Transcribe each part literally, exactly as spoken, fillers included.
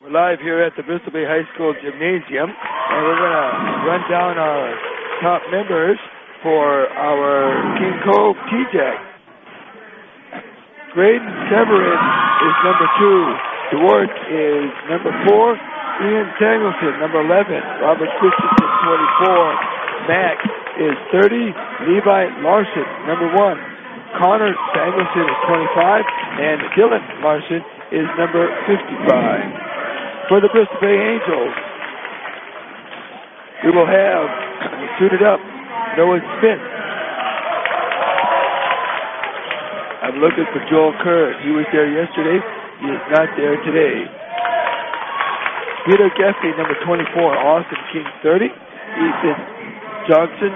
We're live here at the Bristol Bay High School Gymnasium, and we're going to run down our top members for our King Cove T-Jack. Graydon Severin is number two. DeWart is number four. Ian Samuelson, number eleven. Robert Christensen, twenty-four. Mac is thirty. Levi Larson, number one. Connor Samuelson is twenty-five. And Dylan Larson is number fifty-five. For the Bristol Bay Angels, we will have suited up Noah Smith. I'm looking for Joel Kerr. He was there yesterday. He is not there today. Peter Geffey, number twenty-four. Austin King, thirty. Ethan Johnson.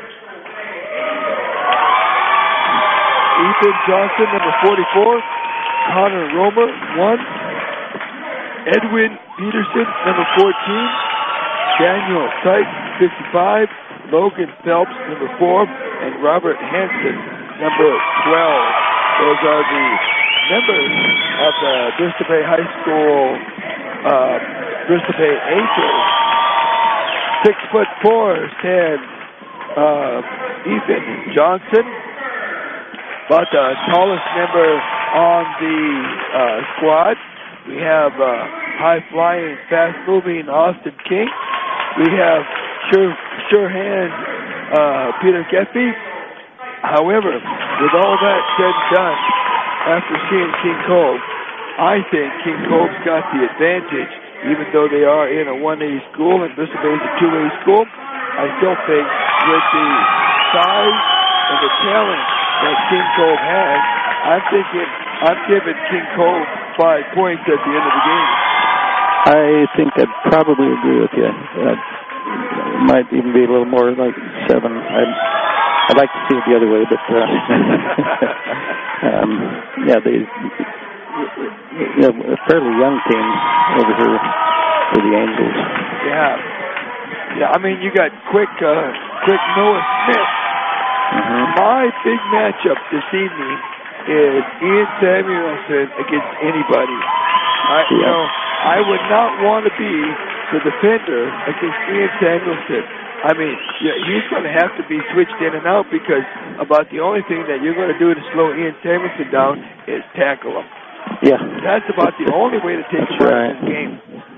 Ethan Johnson, number forty-four. Connor Romer, one. Edwin Peterson, number fourteen. Daniel Sykes, fifty-five. Logan Phelps, number four. And Robert Hansen, number twelve. Those are the members of the Bristol Bay High School uh, Bristol Bay Angels. Six foot four stands uh, Ethan Johnson, about the tallest member on the uh, squad. We have uh, high-flying, fast-moving Austin King. We have sure, sure hand uh, Peter Geffey. However, with all that said and done, after seeing King Cove, I think King Cove's got the advantage, even though they are in a one A school and Bristol Bay is a two A school. I still think with the size and the talent that King Cove has, I'm thinking I'm giving King Cove five points at the end of the game. I think I'd probably agree with you. Uh, it might even be a little more like seven. I'd, I'd like to see it the other way, but uh, um, yeah, they, you know, a fairly young team over here for the Angels. Yeah, yeah. I mean, you got quick, uh, quick Noah Smith. Mm-hmm. My big matchup this evening is Ian Samuelson against anybody. I, yeah. You know, I would not want to be the defender against Ian Samuelson. I mean, yeah, he's going to have to be switched in and out because about the only thing that you're going to do to slow Ian Samuelson down is tackle him. Yeah. That's about the only way to take him out of this game.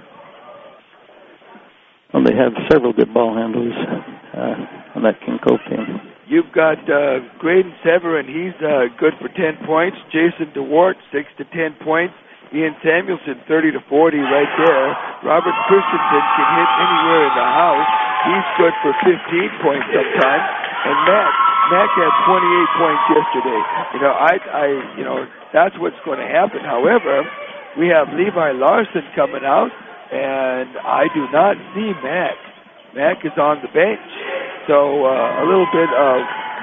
Well, they have several good ball handlers uh, on that King Cove team. You've got uh, Graydon Severin. He's uh, good for ten points. Jason DeWart, six to ten points. Ian Samuelson, thirty to forty right there. Robert Christensen can hit anywhere in the house. He's good for fifteen points sometimes. And Mac, Mac had twenty-eight points yesterday. You know, I, I, you know, that's what's going to happen. However, we have Levi Larson coming out, and I do not see Mac. Mac is on the bench. So uh, a little bit of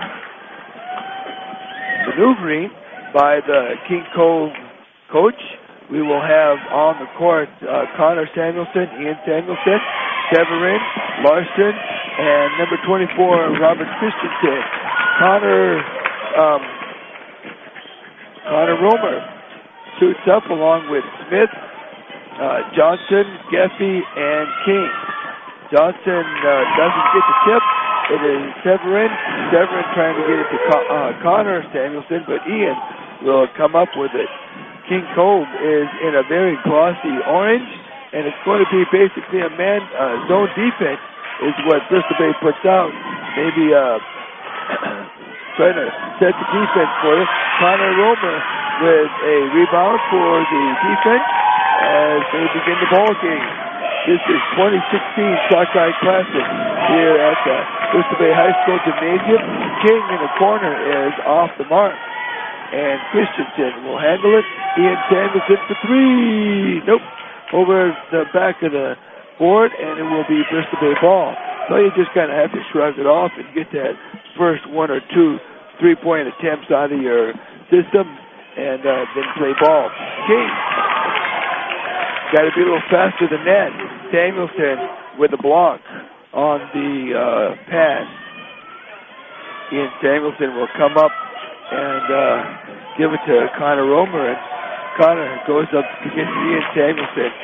maneuvering by the King Cove coach. We will have on the court uh, Connor Samuelson, Ian Samuelson, Severin, Larson, and number twenty-four, Robert Christensen. Connor, um, Connor Romer suits up along with Smith, uh, Johnson, Geffey, and King. Johnson uh, doesn't get the tip. It is Severin. Severin trying to get it to Con- uh, Connor Samuelson, but Ian will come up with it. King Cove is in a very glossy orange, and it's going to be basically a man uh, zone defense is what Bristol Bay puts out. Maybe uh, trying to set the defense for it. Connor Romer with a rebound for the defense as they begin the ball game. This is twenty sixteen Sockeye Classic here at the Bristol Bay High School Gymnasium. King in the corner is off the mark. And Christensen will handle it. Ian Samuelson for three. Nope. Over the back of the board, and it will be Bristol Bay ball. So you just kind of have to shrug it off and get that first one or two three-point attempts out of your system, and uh, then play ball. King got to be a little faster than that. Samuelson with a block on the uh, pass. Ian Samuelson will come up and uh, give it to Connor Romer, and Connor goes up against Ian Samuelson.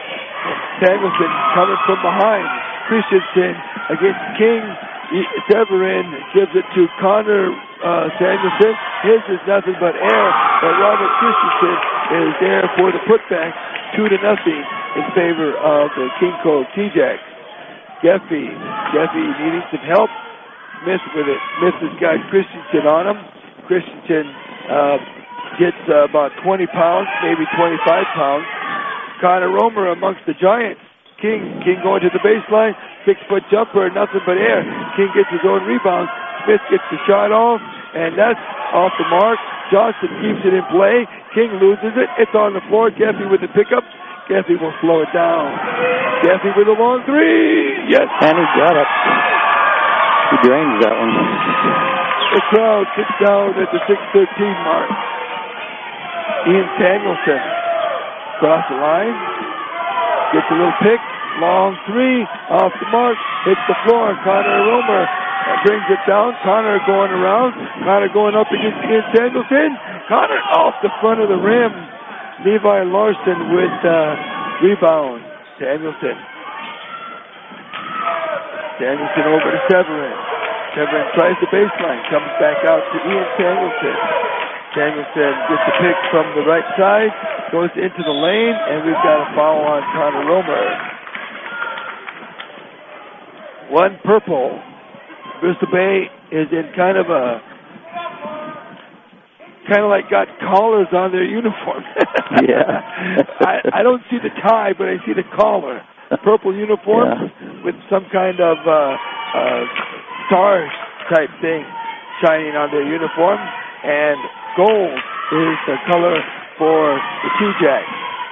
Samuelson coming from behind. Christensen against King. Severin gives it to Connor uh, Samuelson. His is nothing but air, but Robert Christensen is there for the putback, two to nothing in favor of the King Cove T-Jacks. Geffy, Geffy needing some help. Smith with it. Smith has got Christensen on him. Christensen uh, gets uh, about twenty pounds, maybe twenty-five pounds. Connor Romer amongst the Giants. King, King going to the baseline, six-foot jumper, nothing but air. King gets his own rebound. Smith gets the shot off, and that's off the mark. Johnson keeps it in play. King loses it. It's on the floor. Geffy with the pickup. Geffy will slow it down. Geffy with a long three. Yes. And he got it. He drains that one. The crowd sits down at the six thirteen mark. Ian Samuelson across the line. Gets a little pick, long three, off the mark, hits the floor. Connor Romer brings it down. Connor going around. Connor going up against Ian Samuelson. Connor off the front of the rim. Levi Larson with uh, rebound. Samuelson. Samuelson over to Severin. Severin tries the baseline, comes back out to Ian Samuelson. Samuelson gets the pick from the right side, goes into the lane, and we've got a foul on Connor Romer. One purple. Bristol Bay is in kind of a, kind of like got collars on their uniform. Yeah. I, I don't see the tie, but I see the collar. Purple uniform yeah. with some kind of uh, uh, star type thing shining on their uniform, and gold is the color for the T-Jacks.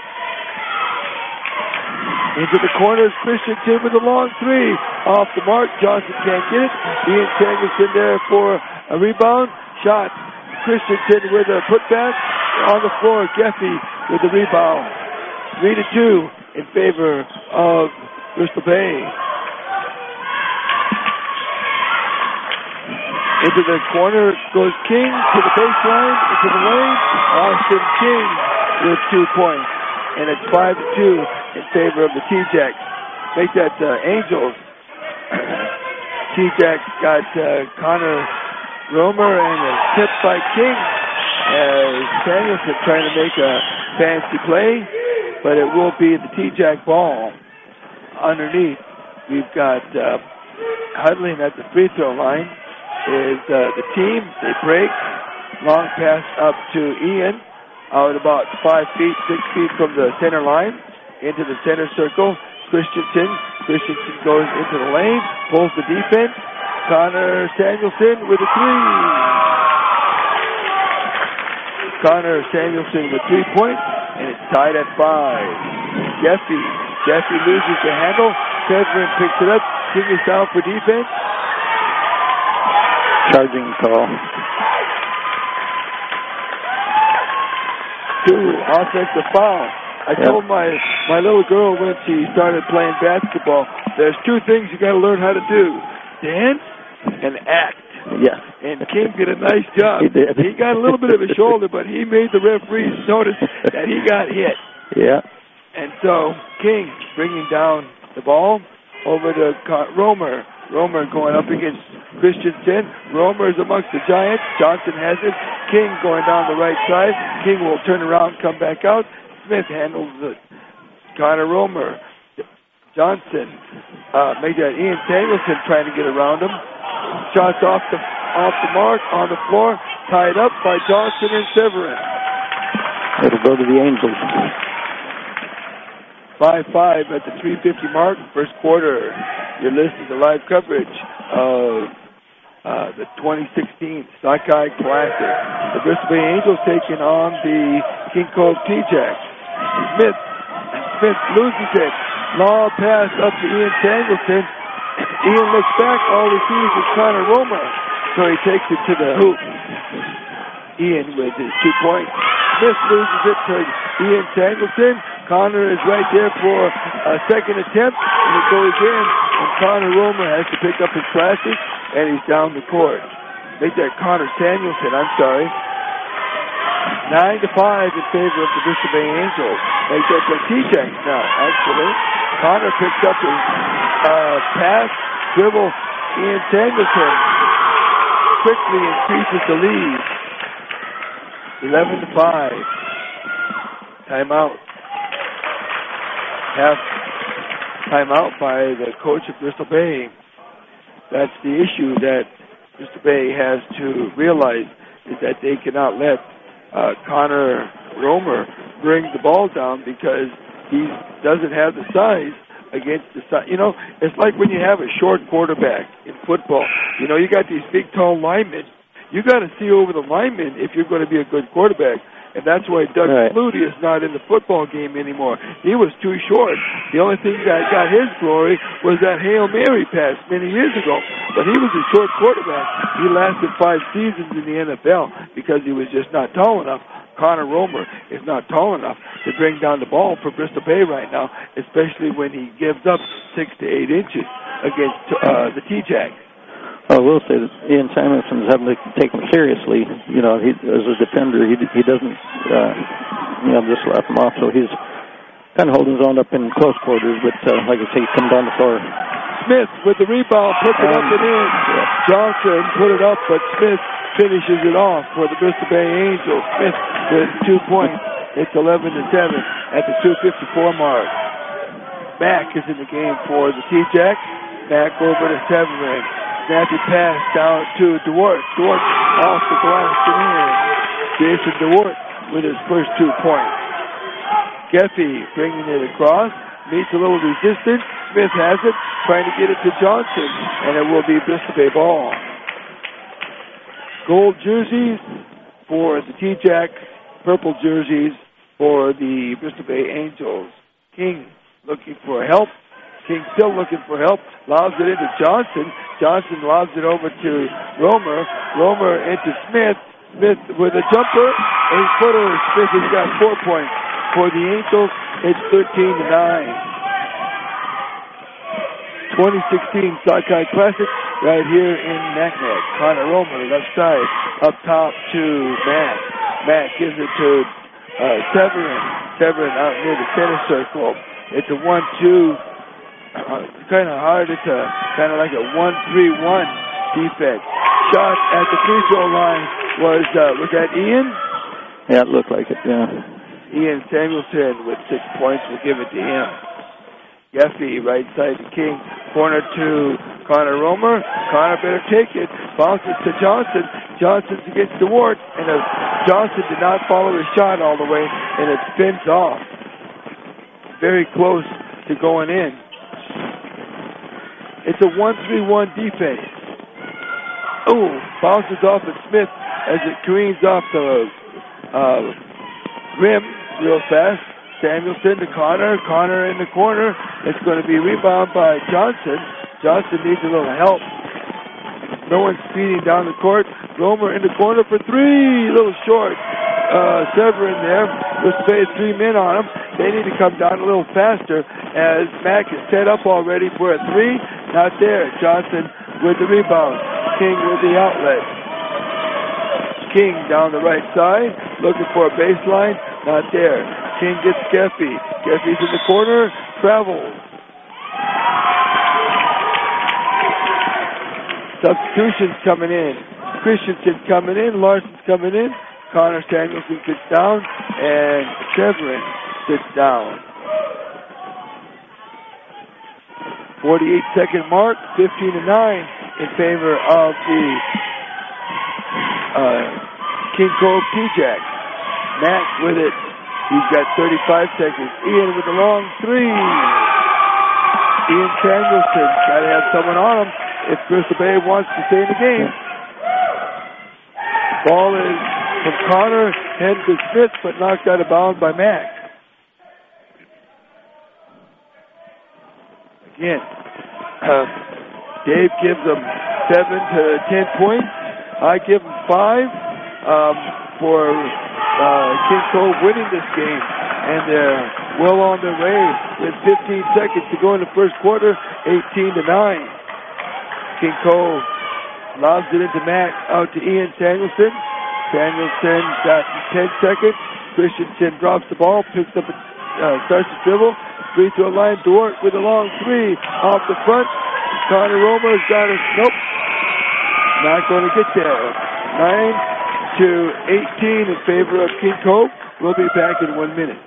Into the corners, Christensen with a long three. Off the mark, Johnson can't get it. Ian Samuelson there for a rebound. Shot. Christensen with a putback. On the floor, Geffy with the rebound. Three to two in favor of Bristol Bay. Into the corner goes King to the baseline, into the lane. Austin King with two points. And it's five to two in favor of the T-Jacks. Make that uh, Angels. T-Jacks got uh, Connor Romer and a tip by King. As Samuelson trying to make a fancy play, but it will be the T-Jack ball. Underneath, we've got uh, huddling at the free throw line is uh, the team. They break. Long pass up to Ian. Out about five feet, six feet from the center line. Into the center circle. Christensen. Christensen goes into the lane. Pulls the defense. Connor Samuelson with a three. Connor Samuelson with three points. And it's tied at five. Geffy. Geffy loses the handle. Severin picks it up. King is down for defense. Charging call. Two offensive foul. I yep. told my my little girl when she started playing basketball, there's two things you got to learn how to do: dance and act. Yeah. And King did a nice job. He did. He got a little bit of a shoulder, but he made the referees notice that he got hit. Yeah. And so King bringing down the ball over to Romer. Romer going up against Christensen. Romer is amongst the Giants. Johnson has it. King going down the right side. King will turn around, come back out. Smith handles it. Connor Romer. Johnson. Uh, make that Ian Samuelson trying to get around him. Shots off the off the mark, on the floor. Tied up by Johnson and Severin. It'll go to the Angels. five five at the three fifty mark, first quarter. You're listening to live coverage of uh, the twenty sixteen Sockeye Classic. The Bristol Bay Angels taking on the King Cove T-Jacks. Smith. Smith loses it. Long pass up to Ian Samuelson. Ian looks back. All he sees is Connor Romer. So he takes it to the hoop. Ian with his two points. Smith loses it to Ian Samuelson. Connor is right there for a second attempt, and it goes in. And Connor Romer has to pick up his classes, and he's down the court. Make that Connor Samuelson, I'm sorry. Nine to five in favor of the Bristol Bay Angels. They get the T-Jack now, actually. Connor picks up his uh, pass, dribble. Ian Samuelson quickly increases the lead. eleven to five. Timeout. Half timeout by the coach of Bristol Bay. That's the issue that Bristol Bay has to realize, is that they cannot let uh, Connor Romer bring the ball down because he doesn't have the size against the size. You know, it's like when you have a short quarterback in football. You know, you got these big, tall linemen. You got to see over the linemen if you're going to be a good quarterback. And that's why Doug right. Flutie is not in the football game anymore. He was too short. The only thing that got his glory was that Hail Mary pass many years ago. But he was a short quarterback. He lasted five seasons in the N F L because he was just not tall enough. Connor Romer is not tall enough to bring down the ball for Bristol Bay right now, especially when he gives up six to eight inches against uh, the T-Jacks. I will say that Ian Samuelson's having to take him seriously. You know, he, as a defender, he he doesn't, uh, you know, just laugh him off. So he's kind of holding his own up in close quarters. But uh, like I say, he comes down the floor. Smith with the rebound, puts it um, up and in. Yeah. Johnson put it up, but Smith finishes it off for the Bristol Bay Angels. Smith with two points. It's eleven to seven at the two fifty-four mark. Mack is in the game for the T-Jacks. Mack over to Severin. Snappy pass down to DeWart. DeWart off the glass and in. Jason DeWart with his first two points. Geffy bringing it across. Meets a little resistance. Smith has it. Trying to get it to Johnson. And it will be Bristol Bay ball. Gold jerseys for the T-Jacks. Purple jerseys for the Bristol Bay Angels. King looking for help. King still looking for help. Lobs it into Johnson. Johnson lobs it over to Romer. Romer into Smith. Smith with a jumper. Eight-footer. Smith has got four points. For the Angels, it's thirteen to nine. twenty sixteen Sockeye Classic right here in Naknek. Connor Romer, left side. Up top to Matt. Matt gives it to uh, Severin. Severin out near the center circle. It's a one two. Uh, kind of hard. It's a kind of like a one three one defense. Shot at the free throw line was uh, was that Ian? Yeah, it looked like it. Yeah. Ian Samuelson with six points. We'll give it to him. Geffy right side to King. Corner to Connor Romer. Connor better take it. Bounces to Johnson. Johnson against DeWart, and uh, Johnson did not follow his shot all the way, and it spins off. Very close to going in. It's a one three one defense. Oh, bounces off at Smith as it careens off the uh, rim real fast. Samuelson to Connor. Connor in the corner. It's going to be rebound by Johnson. Johnson needs a little help. No one's speeding down the court. Romer in the corner for three. A little short. Uh, Severin there. Let's say three men on him. They need to come down a little faster as Mack is set up already for a three. Not there. Johnson with the rebound. King with the outlet. King down the right side. Looking for a baseline. Not there. King gets Geffy. Geffy's in the corner. Travels. Substitutions coming in. Christensen coming in. Larson's coming in. Connor Samuelson sits down. And Severin sits down. forty-eight second mark. fifteen to nine in favor of the uh, King Cove T-Jacks. Mack with it. He's got thirty-five seconds. Ian with a long three. Ian Samuelson. Got to have someone on him if Bristol Bay wants to stay in the game. Ball is from Connor, head to Smith, but knocked out of bounds by Mack. Again, uh, Dave gives them seven to ten points. I give them five um, for uh, King Cove winning this game, and they're well on their way with fifteen seconds to go in the first quarter, eighteen to nine. King Cove lobs it into Mack, out to Ian Samuelson. Samuelson got ten seconds. Christensen drops the ball, picks up, uh, starts to dribble. Free throw line, Duarte with a long three off the front. Connor Romer's got it. Nope. Not going to get there. nine to eighteen in favor of King Cove. We'll be back in one minute.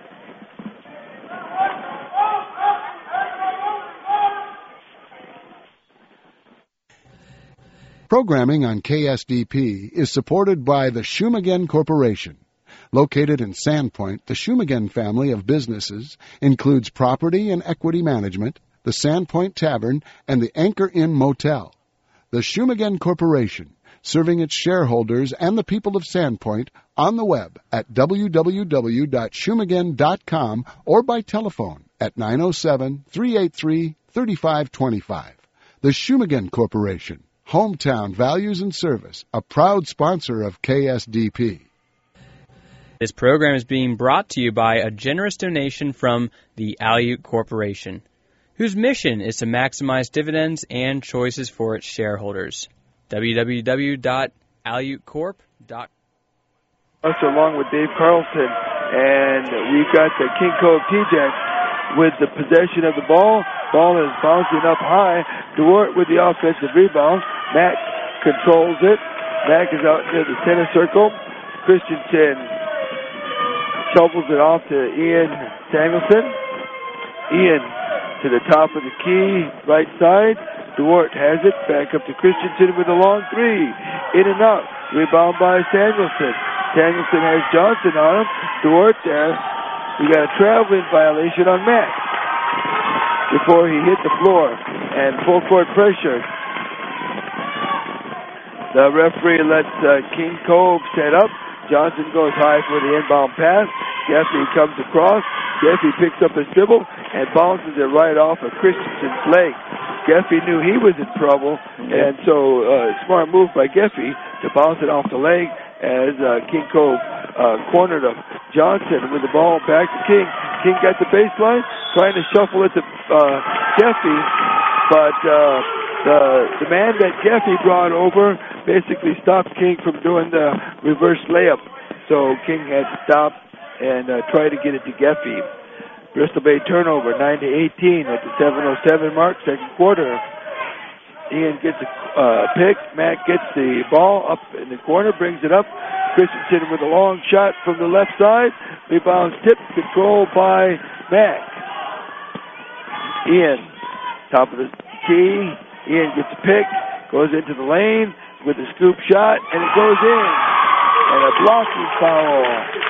Programming on K S D P is supported by the Shumagen Corporation. Located in Sandpoint, the Shumagen family of businesses includes property and equity management, the Sandpoint Tavern, and the Anchor Inn Motel. The Shumagen Corporation, serving its shareholders and the people of Sandpoint on the web at w w w dot shumagen dot com or by telephone at nine oh seven, three eight three, three five two five. The Shumagen Corporation, Hometown Values and Service, a proud sponsor of K S D P. This program is being brought to you by a generous donation from the Aleut Corporation, whose mission is to maximize dividends and choices for its shareholders. w w w dot aleut corp dot com. Us along with Dave Carlson, and we've got the King Cove T-Jacks with the possession of the ball. Ball is bouncing up high. Duarte with the offensive rebound. Mack controls it. Mack is out near the center circle. Christensen shovels it off to Ian Samuelson. Ian to the top of the key, right side. Duarte has it. Back up to Christensen with a long three. In and out. Rebound by Samuelson. Samuelson has Johnson on him. Duarte there. We got a traveling violation on Mack before he hit the floor, and full court pressure. The referee lets uh, King Cove set up. Johnson goes high for the inbound pass. Geffy comes across. Geffy picks up his dribble and bounces it right off of Christensen's leg. Geffy knew he was in trouble, and so uh, smart move by Geffy to bounce it off the leg as uh, King Cove uh, cornered him. Johnson with the ball back to King. King got the baseline, trying to shuffle it to uh, Geffy, but uh, the, the man that Geffy brought over basically stopped King from doing the reverse layup. So King had to stop and uh, try to get it to Geffy. Bristol Bay turnover, nine to eighteen at the seven oh seven mark, second quarter. Ian gets a uh, pick. Mack gets the ball up in the corner, brings it up. Christensen with a long shot from the left side. Rebound tip, controlled by Mack. Ian, top of the key. Ian gets a pick, goes into the lane with a scoop shot, and it goes in. And a blocking foul.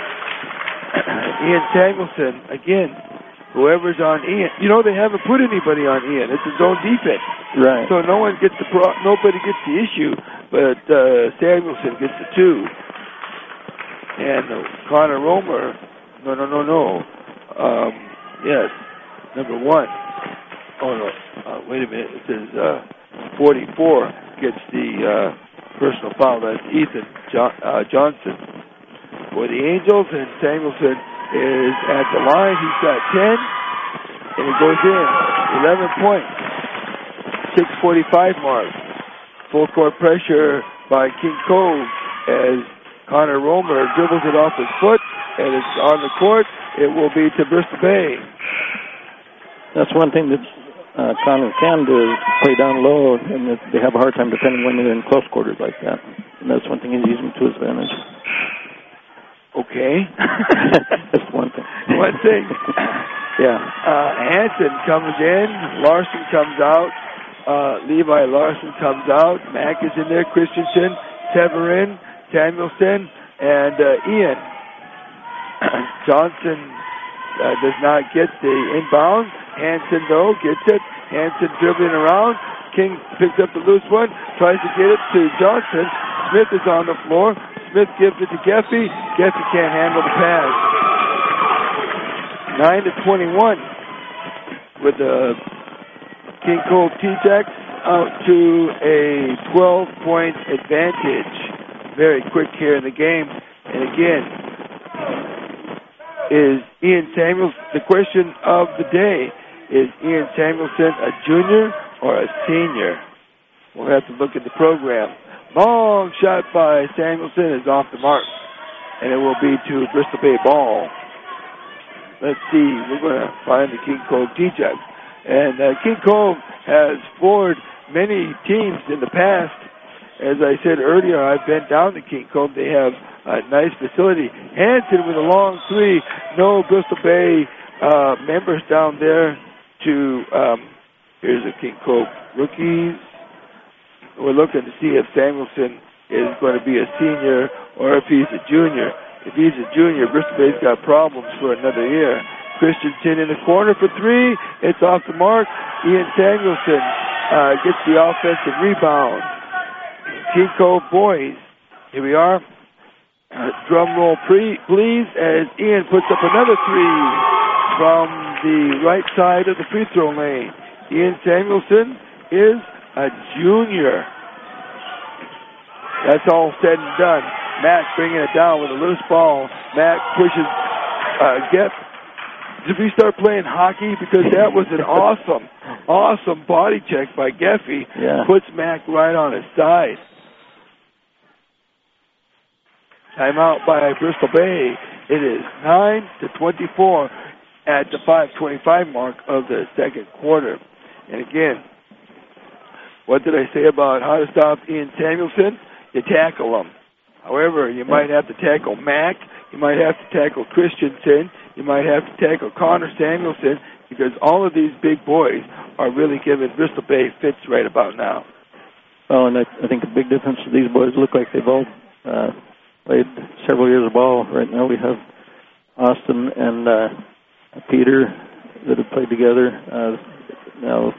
Ian Samuelson, again, whoever's on Ian. You know, they haven't put anybody on Ian. It's his own defense. Right. So no one gets the pro- nobody gets the issue, but uh, Samuelson gets the two. And uh, Connor Romer, no, no, no, no. Um, yes, number one. Oh, no, uh, wait a minute. It says uh, forty-four gets the uh, personal foul. That's Ethan jo- uh, Johnson for the Angels, and Samuelson is at the line. He's got ten, and it goes in. eleven points. six forty-five mark. Full court pressure by King Cove as Connor Romer dribbles it off his foot, and it's on the court. It will be to Bristol Bay. That's one thing that uh, Connor can do is play down low, and they have a hard time defending when they're in close quarters like that. And that's one thing he's using to his advantage. Okay. That's one thing. One thing. Yeah. Uh, Hanson comes in. Larson comes out. Uh, Levi Larson comes out. Mack is in there. Christensen, Severin, Samuelson, and uh, Ian. Johnson uh, does not get the inbound. Hanson, though, gets it. Hanson dribbling around. King picks up the loose one, tries to get it to Johnson. Smith is on the floor. Smith gives it to Geffy. Geffy can't handle the pass. nine to twenty-one with the King Cove T-Jacks out to a twelve-point advantage. Very quick here in the game. And again, is Ian Samuelson, the question of the day, is Ian Samuelson a junior or a senior? We'll have to look at the program. Long shot by Samuelson is off the mark, and it will be to Bristol Bay ball. Let's see. We're going to find the King Cove T-Jacks. And uh, King Cove has floored many teams in the past. As I said earlier, I've been down to King Cove. They have a nice facility. Hanson with a long three. No Bristol Bay uh, members down there to, um, here's the King Cove rookies. We're looking to see if Samuelson is going to be a senior or if he's a junior. If he's a junior, Bristol Bay's got problems for another year. Christensen in the corner for three. It's off the mark. Ian Samuelson uh, gets the offensive rebound. King Cove boys, here we are. Uh, drum roll, pre- please, as Ian puts up another three from the right side of the free throw lane. Ian Samuelson is a junior. That's all said and done. Mack bringing it down with a loose ball. Mack pushes uh, Geff. Did we start playing hockey? Because that was an awesome, awesome body check by Geffy. Yeah. Puts Mack right on his side. Timeout by Bristol Bay. It is nine to twenty-four at the five twenty-five mark of the second quarter. And again, what did I say about how to stop Ian Samuelson? You tackle him. However, you might have to tackle Mack. You might have to tackle Christensen. You might have to tackle Connor Samuelson, because all of these big boys are really giving Bristol Bay fits right about now. Well, and I, I think the big difference is these boys look like they've all uh, played several years of ball. Right now we have Austin and uh, Peter that have played together. Uh, now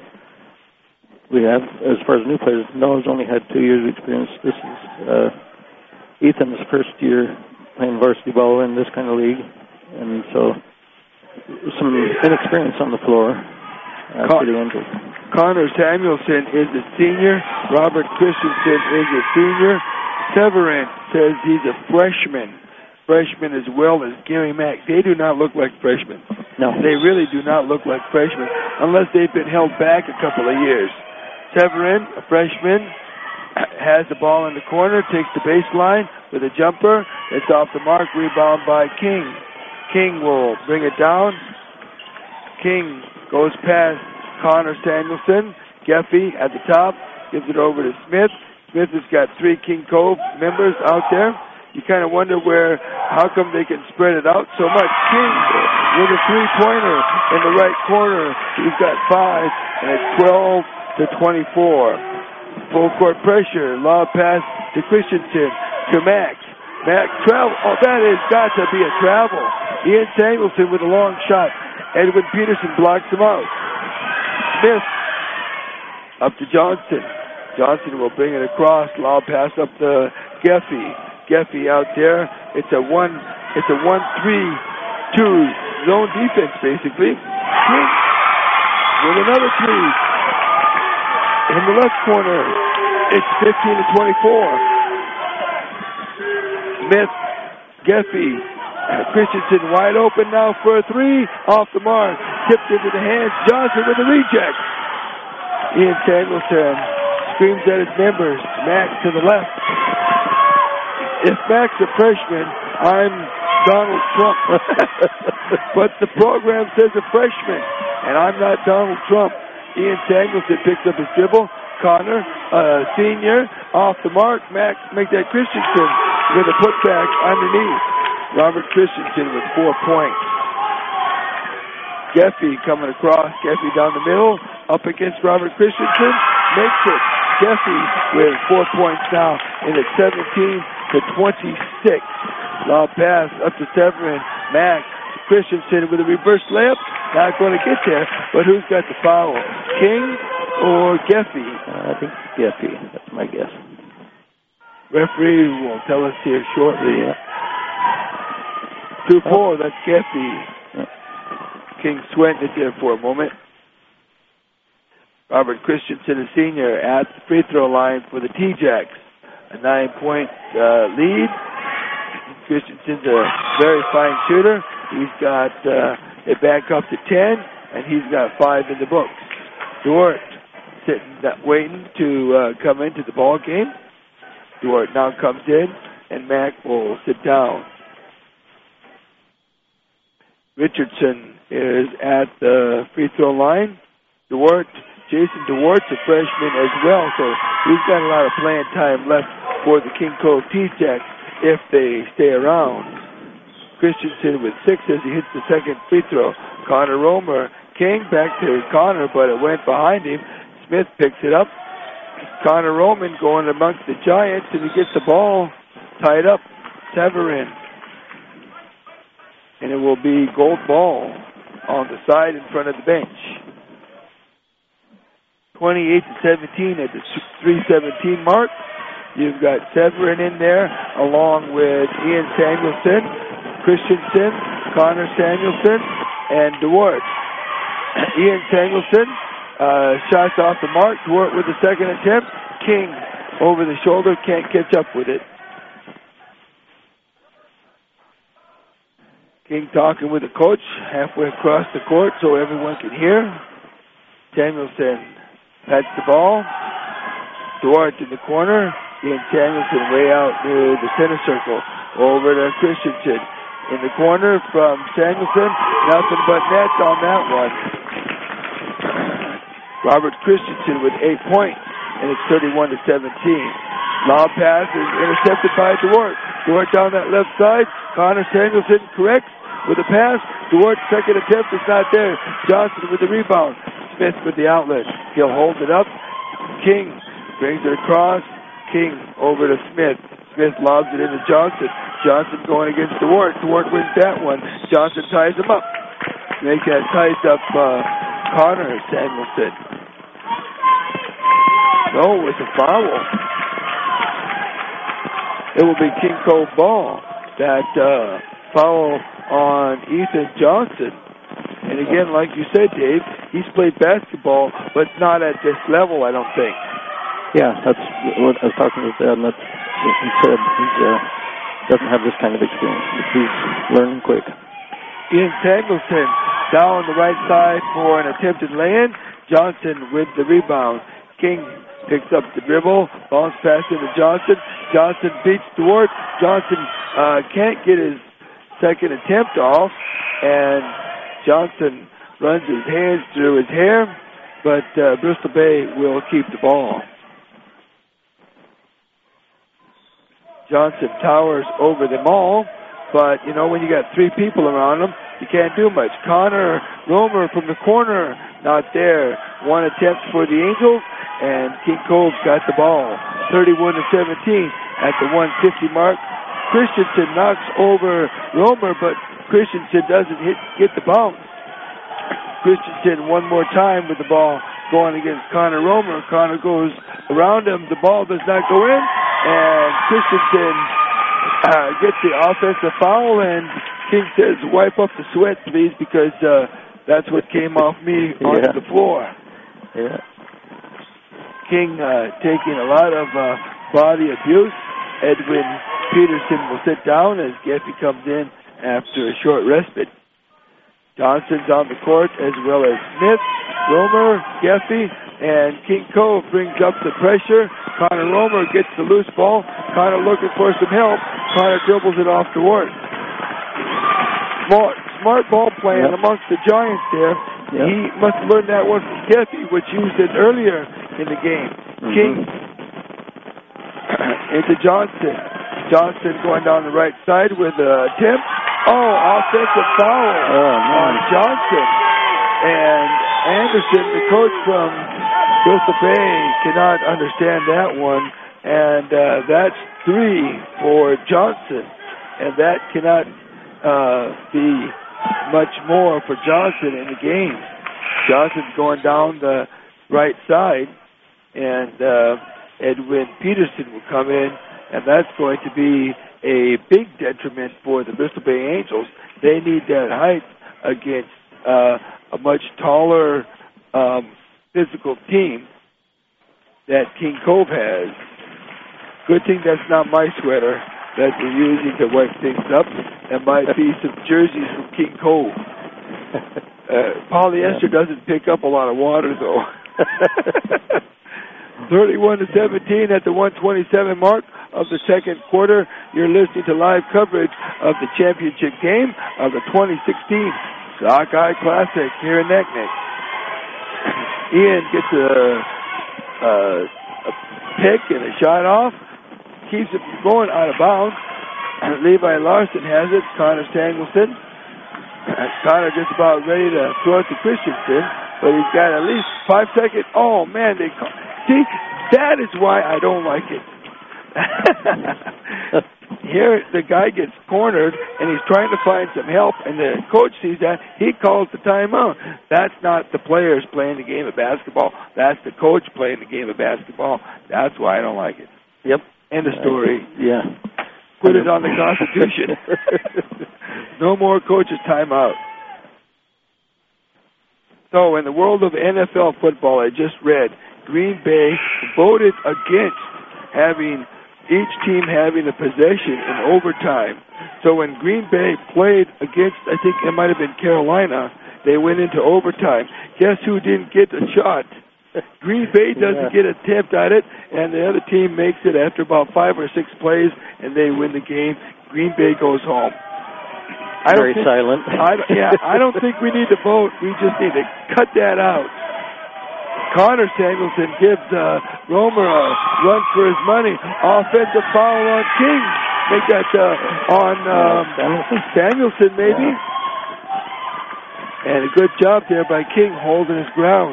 we have, as far as new players, Noah's only had two years of experience. This is uh, Ethan's first year playing varsity ball in this kind of league. And so some inexperience on the floor uh, Con- for the Angels. Connor Samuelson is a senior. Robert Christensen is a senior. Severin says he's a freshman. Freshman as well as Gary Mack. They do not look like freshmen. No. They really do not look like freshmen unless they've been held back a couple of years. Severin, a freshman, has the ball in the corner, takes the baseline with a jumper. It's off the mark, rebound by King. King will bring it down. King goes past Connor Samuelson. Geffy at the top gives it over to Smith. Smith has got three King Cove members out there. You kind of wonder where, how come they can spread it out so much. King with a three-pointer in the right corner. He's got five, and it's twelve to twenty-four. Full court pressure. Lob pass to Christensen, to Mack. Mack travel. Oh, that has got to be a travel. Ian Samuelson with a long shot. Edwin Peterson blocks him out. Smith up to Johnson. Johnson will bring it across. Lob pass up to Geffy. Geffy out there. It's a one. It's a one three two zone defense basically. King with another three in the left corner. It's fifteen to twenty-four. Smith, Geffy, Christensen wide open now for a three. Off the mark. Tipped into the hands. Johnson with a reject. Ian Samuelson screams at his members. Mack to the left. If Mack's a freshman, I'm Donald Trump. But the program says a freshman, and I'm not Donald Trump. Ian Samuelson picks up his dribble. Connor, uh, senior, off the mark. Mack make that Christensen with a putback underneath. Robert Christensen with four points. Geffy coming across. Geffy down the middle. Up against Robert Christensen. Makes it. Geffy with four points now. And it's seventeen to twenty-six. Lob pass up to Severin. Mack. Christensen with a reverse layup. Not going to get there. But who's got the foul? King or Geffy? Uh, I think Geffy. That's my guess. Referee will tell us here shortly. Yeah. two four, that's Geffy. Yeah. King sweating it there for a moment. Robert Christensen, a senior, at the free throw line for the T-Jacks. A nine-point uh, lead. Christensen's a very fine shooter. He's got uh, it back up to ten, and he's got five in the books. Dort sitting, uh, waiting to uh, come into the ball game. Duarte now comes in, and Mack will sit down. Richardson is at the free throw line. Duarte, Jason Duarte's a freshman as well, so he's got a lot of playing time left for the King Cove T-Jacks if they stay around. Christensen with six as he hits the second free throw. Connor Romer, King back to Connor, but it went behind him. Smith picks it up. Connor Roman going amongst the Giants, and he gets the ball tied up. Severin. And it will be gold ball on the side in front of the bench. twenty-eight to seventeen at the three seventeen mark. You've got Severin in there along with Ian Samuelson, Christensen, Connor Samuelson, and Duarte. Ian Samuelson, uh, shots off the mark. Duarte with the second attempt. King over the shoulder, can't catch up with it. King talking with the coach halfway across the court so everyone can hear. Samuelson pats the ball. Duarte in the corner. Ian Samuelson way out near the center circle. Over to Christensen. In the corner from Samuelson. Nothing but nets on that one. Robert Christensen with eight points. And it's thirty-one to seventeen. Lob pass is intercepted by Duarte. Duarte down that left side. Connor Samuelson corrects with a pass. Duarte's second attempt is not there. Johnson with the rebound. Smith with the outlet. He'll hold it up. King brings it across. King over to Smith. Smith lobs it into Johnson. Johnson going against Duarte. Duarte wins that one. Johnson ties him up. Make that ties up uh, Connor Samuelson. No, it's a foul. It will be King Cove ball. That uh, foul on Ethan Johnson. And again, like you said, Dave, he's played basketball, but not at this level, I don't think. Yeah, that's what I was talking with Dad, and that's what he said. He uh, doesn't have this kind of experience, but he's learning quick. Ian Samuelson down the right side for an attempted lay-in. Johnson with the rebound. King picks up the dribble, bounce pass into Johnson. Johnson beats Duarte. Johnson uh, can't get his second attempt off, and Johnson runs his hands through his hair, but uh, Bristol Bay will keep the ball. Johnson towers over them all, but, you know, when you got three people around him, you can't do much. Connor Romer from the corner, not there. One attempt for the Angels, and King Cove's got the ball. thirty-one to seventeen at the one fifty mark. Christensen knocks over Romer, but Christensen doesn't hit, get the bounce. Christensen one more time with the ball going against Connor Romer. Connor goes around him. The ball does not go in, and Christensen uh, gets the offensive foul, and King says, wipe up the sweat, please, because uh, that's what came off me onto yeah. the floor. Yeah. King uh, taking a lot of uh, body abuse. Edwin Peterson will sit down as Geffy comes in after a short respite. Johnson's on the court as well as Smith, Romer, Geffy, and King Cove brings up the pressure. Connor Romer gets the loose ball. Connor looking for some help. Connor dribbles it off to work. Smart, smart ball playing yep. amongst the Giants there. Yep. He must have learned that one from Geffy, which used it earlier in the game. Mm-hmm. King into Johnson. Johnson going down the right side with a attempt. Oh, offensive foul oh, on Johnson. And Anderson, the coach from Bristol Bay, cannot understand that one. And uh, that's three for Johnson. And that cannot uh, be much more for Johnson in the game. Johnson's going down the right side, and uh, Edwin Peterson will come in, and that's going to be a big detriment for the Bristol Bay Angels. They need that height against uh, a much taller um, physical team that King Cove has. Good thing that's not my sweater that we're using to wipe things up. That might be some jerseys from King Cove. Uh, polyester yeah. doesn't pick up a lot of water, though. thirty-one to seventeen at the one twenty-seven mark. of the second quarter. You're listening to live coverage of the championship game of the twenty sixteen Sockeye Classic here in Naknek. Ian gets a, a, a pick and a shot off, keeps it going out of bounds. Levi Larson has it. Connor Samuelson. Connor just about ready to throw it to Christensen, but he's got at least five seconds. Oh, man, they call. See, that is why I don't like it. Here, the guy gets cornered, and he's trying to find some help, and the coach sees that. He calls the timeout. That's not the players playing the game of basketball. That's the coach playing the game of basketball. That's why I don't like it. Yep. End of story. Uh, yeah. Put it on the Constitution. No more coaches' timeout. So, in the world of N F L football, I just read Green Bay voted against having each team having a possession in overtime. So when Green Bay played against, I think it might have been Carolina, they went into overtime. Guess who didn't get a shot? Green Bay doesn't yeah. get an attempt at it, and the other team makes it after about five or six plays, and they win the game. Green Bay goes home. I Very don't think, silent. I, yeah, I don't think we need to vote. We just need to cut that out. Connor Samuelson gives uh, Romer a run for his money. Offensive foul on King. Make that uh, on um, Samuelson? Samuelson, maybe. Yeah. And a good job there by King holding his ground.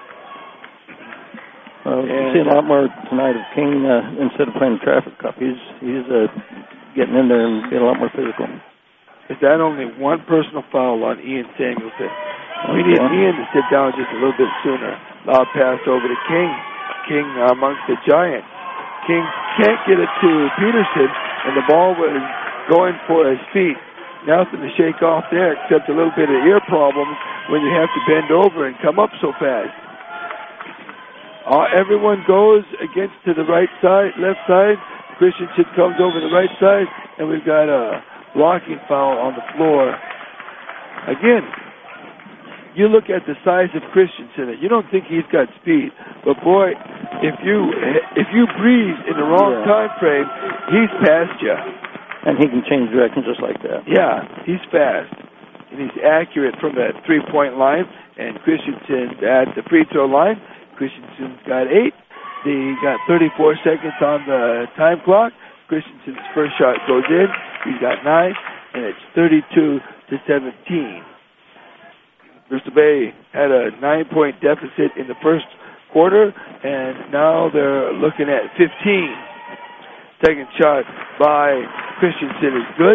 Well, we've seen a lot more tonight of King uh, instead of playing traffic cop. He's he's uh, getting in there and being a lot more physical. Is that only one personal foul on Ian Samuelson? We Okay. need Ian to sit down just a little bit sooner. Loud pass over to King. King amongst the Giants. King can't get it to Peterson, and the ball was going for his feet. Nothing to shake off there except a little bit of ear problems when you have to bend over and come up so fast. Uh, everyone goes against to the right side, left side. Christensen comes over the right side, and we've got a blocking foul on the floor. Again, you look at the size of Christensen, you don't think he's got speed. But boy, if you if you breathe in the wrong yeah. time frame, he's past you. And he can change direction just like that. Yeah, he's fast. And he's accurate from that three-point line. And Christensen at the free throw line. Christensen's got eight. He got thirty-four seconds on the time clock. Christensen's first shot goes in. He's got nine, and it's thirty-two to seventeen. Bristol Bay had a nine-point deficit in the first quarter, and now they're looking at fifteen. Second shot by Christensen is good.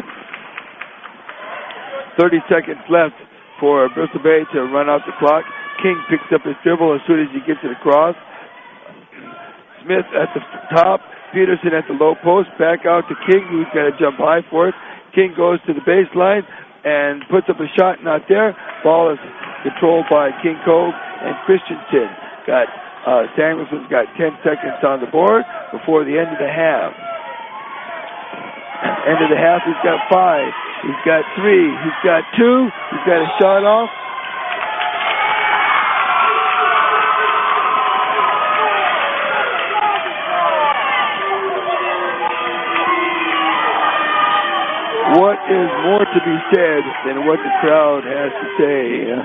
thirty seconds left for Bristol Bay to run out the clock. King picks up his dribble as soon as he gets it across. Smith at the top. Peterson at the low post. Back out to King, who's got to jump high for it. King goes to the baseline and puts up a shot. Not there. Ball is controlled by King Cove and Christensen. Got uh, Samuelson's got ten seconds on the board before the end of the half. End of the half, he's got five. He's got three. He's got two. He's got a shot off. What is more to be said than what the crowd has to say?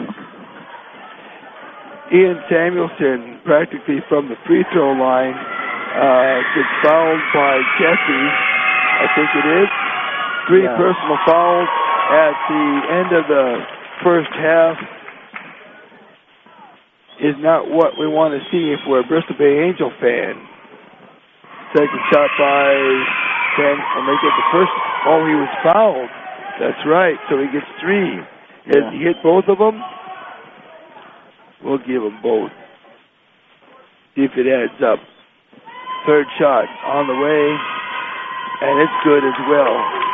Ian Samuelson, practically from the free throw line, uh, gets fouled by Jesse, I think it is. Three yeah. personal fouls at the end of the first half is not what we want to see if we're a Bristol Bay Angel fan. Second shot by San, and they get the first. Oh, he was fouled. That's right. So he gets three. Has yeah. he hit both of them? We'll give them both. See if it adds up. Third shot on the way, and it's good as well.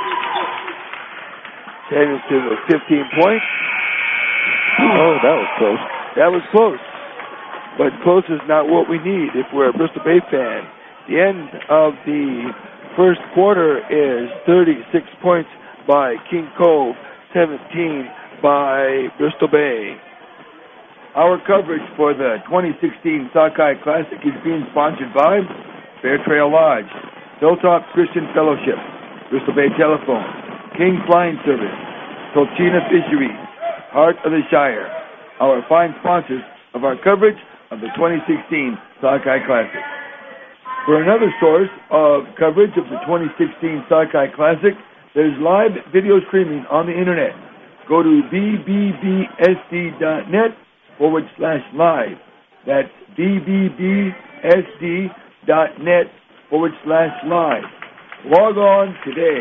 Samuelson with fifteen points. Oh, that was close. That was close. But close is not what we need if we're a Bristol Bay fan. The end of the first quarter is thirty-six points by King Cove, seventeen by Bristol Bay. Our coverage for the twenty sixteen Sockeye Classic is being sponsored by Fair Trail Lodge, Hilltop Christian Fellowship, Bristol Bay Telephone, King's Flying Service, Tolchina Fisheries, Heart of the Shire, our fine sponsors of our coverage of the twenty sixteen Sockeye Classic. For another source of coverage of the twenty sixteen Sockeye Classic, there's live video streaming on the internet. Go to b b b s d dot net forward slash live. That's b b b s d dot net forward slash live. Log on today.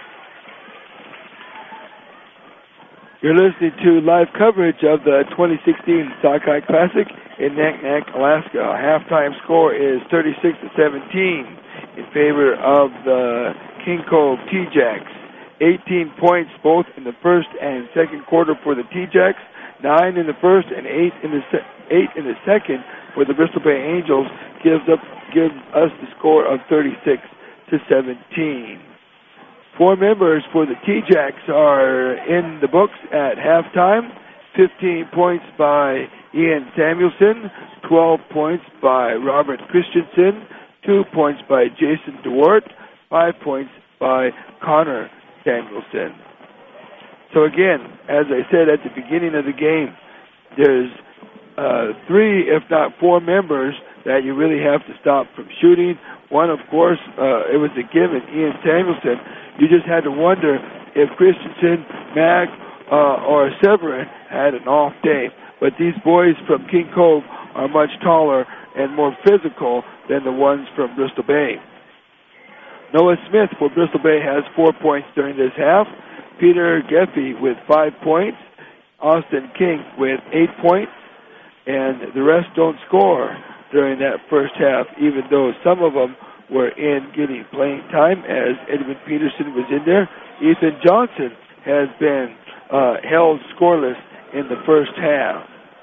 You're listening to live coverage of the twenty sixteen Sockeye Classic in Naknek, Alaska. Our halftime score is thirty-six to seventeen in favor of the King Cove T-Jacks. eighteen points both in the first and second quarter for the T-Jacks, nine in the first and eight in the se- eight in the second for the Bristol Bay Angels gives up gives us the score of thirty-six to seventeen. Four members for the T-Jacks are in the books at halftime. fifteen points by Ian Samuelson, twelve points by Robert Christensen, two points by Jason DeWart, five points by Connor Samuelson. So again, as I said at the beginning of the game, there's uh, three, if not four members that you really have to stop from shooting. One, of course, uh, it was a given, Ian Samuelson. You just had to wonder if Christensen, Mack, uh, or Severin had an off day. But these boys from King Cove are much taller and more physical than the ones from Bristol Bay. Noah Smith for Bristol Bay has four points during this half. Peter Geffey with five points. Austin King with eight points. And the rest don't score during that first half, even though some of them were in getting playing time, as Edmund Peterson was in there. Ethan Johnson has been uh, held scoreless in the first half.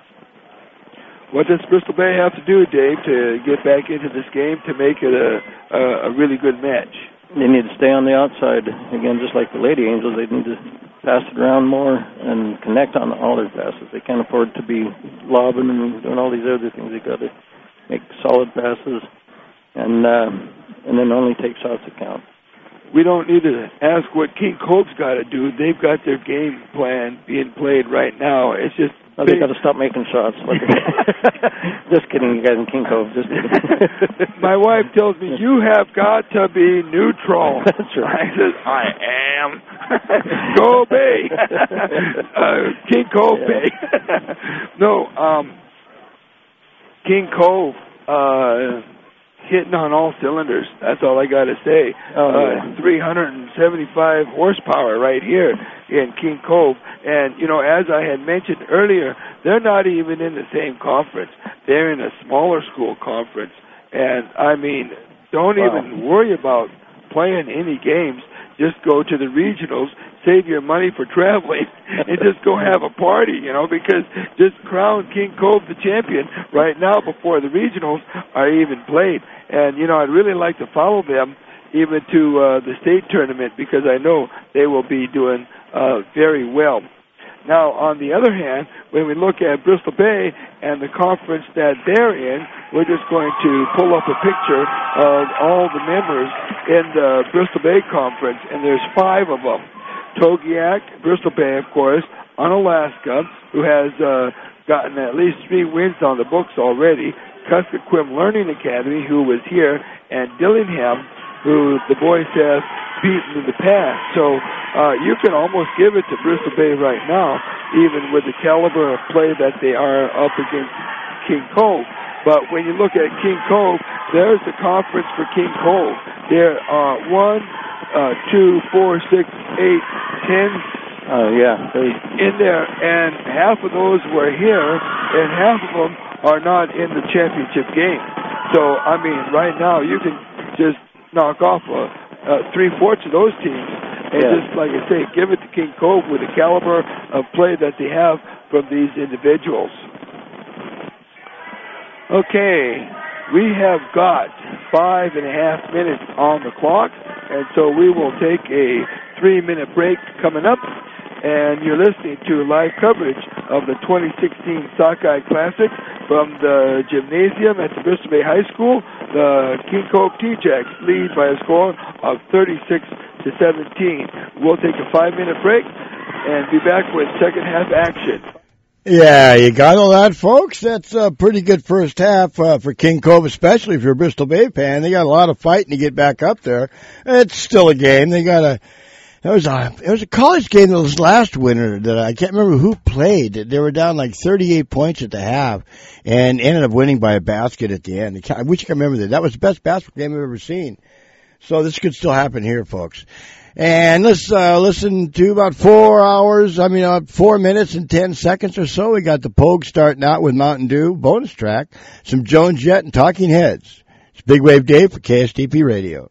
What does Bristol Bay have to do, Dave, to get back into this game to make it a, a, a really good match? They need to stay on the outside. Again, just like the Lady Angels, they need to pass it around more and connect on all their passes. They can't afford to be lobbing and doing all these other things. They've got to make solid passes and uh, and then only take shots that count. We don't need to ask what King Cove's got to do. They've got their game plan being played right now. It's just oh, they've got to stop making shots. Just kidding, you guys in King Cove. Just kidding. My wife tells me, you have got to be neutral. That's right. I said, I am. Go Bay. uh, King Cove yeah. Bay. No, um, King Cove, uh, hitting on all cylinders. That's all I got to say. Oh, yeah. uh, three hundred seventy-five horsepower right here in King Cove. And, you know, as I had mentioned earlier, they're not even in the same conference. They're in a smaller school conference. And, I mean, don't wow. even worry about playing any games. Just go to the regionals, save your money for traveling, and just go have a party, you know, because just crown King Cove the champion right now before the regionals are even played. And, you know, I'd really like to follow them even to uh, the state tournament because I know they will be doing uh, very well. Now, on the other hand, when we look at Bristol Bay and the conference that they're in, we're just going to pull up a picture of all the members in the Bristol Bay Conference, and there's five of them. Togiak, Bristol Bay, of course, Unalaska, who has uh, gotten at least three wins on the books already, Kuskokwim Learning Academy, who was here, and Dillingham, who the boys have beaten in the past. So uh, you can almost give it to Bristol Bay right now, even with the caliber of play that they are up against King Cove. But when you look at King Cove, there's the conference for King Cove. There are one, uh, two, four, six, eight, ten uh, yeah, in there, and half of those were here, and half of them are not in the championship game. So, I mean, right now you can just knock off uh, uh, three-fourths of those teams and yeah. just, like I say, give it to King Cove with the caliber of play that they have from these individuals. Okay, we have got five and a half minutes on the clock, and so we will take a three-minute break coming up, and you're listening to live coverage of the twenty sixteen Sockeye Classic from the gymnasium at the Bristol Bay High School. The King Cove T-Jacks lead by a score of thirty-six to seventeen. We'll take a five-minute break and be back with second half action. Yeah, you got all that, folks. That's a pretty good first half uh, for King Cove, especially if you're a Bristol Bay fan. They got a lot of fighting to get back up there. It's still a game. They got a it was a it was a college game that was last winter that I can't remember who played. They were down like thirty-eight points at the half and ended up winning by a basket at the end. I wish I could remember that. That was the best basketball game I've ever seen. So this could still happen here, folks. And let's uh, listen to about four hours, I mean, uh, four minutes and ten seconds or so. We got the Pogue starting out with Mountain Dew, bonus track, some Joan Jett and Talking Heads. It's Big Wave Dave for K S D P Radio.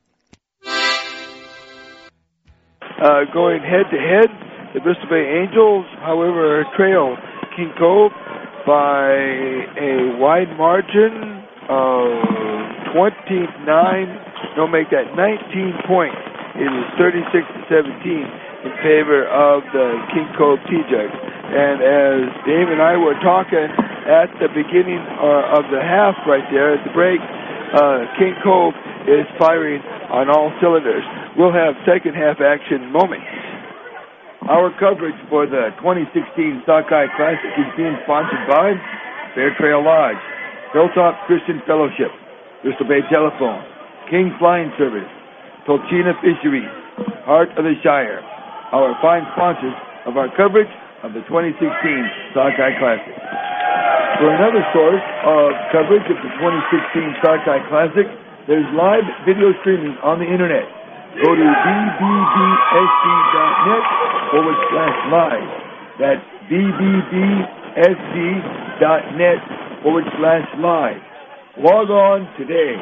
Uh, going head-to-head, the Bristol Bay Angels, however, trail King Cove by a wide margin of twenty-nine, no, make that nineteen points. It is thirty-six to seventeen in favor of the King Cove T-Jacks. And as Dave and I were talking at the beginning uh, of the half right there at the break, uh, King Cove is firing on all cylinders. We'll have second half action moments. Our coverage for the twenty sixteen Sockeye Classic is being sponsored by Fair Trail Lodge, Hilltop Christian Fellowship, Bristol Bay Telephone, King's Flying Service, Tolchina Fisheries, Heart of the Shire, our fine sponsors of our coverage of the twenty sixteen Sockeye Classic. For another source of coverage of the twenty sixteen Sockeye Classic, there's live video streaming on the internet. Go to b b b s c dot net forward slash live. That's b b b s c dot net forward slash live. Log on today.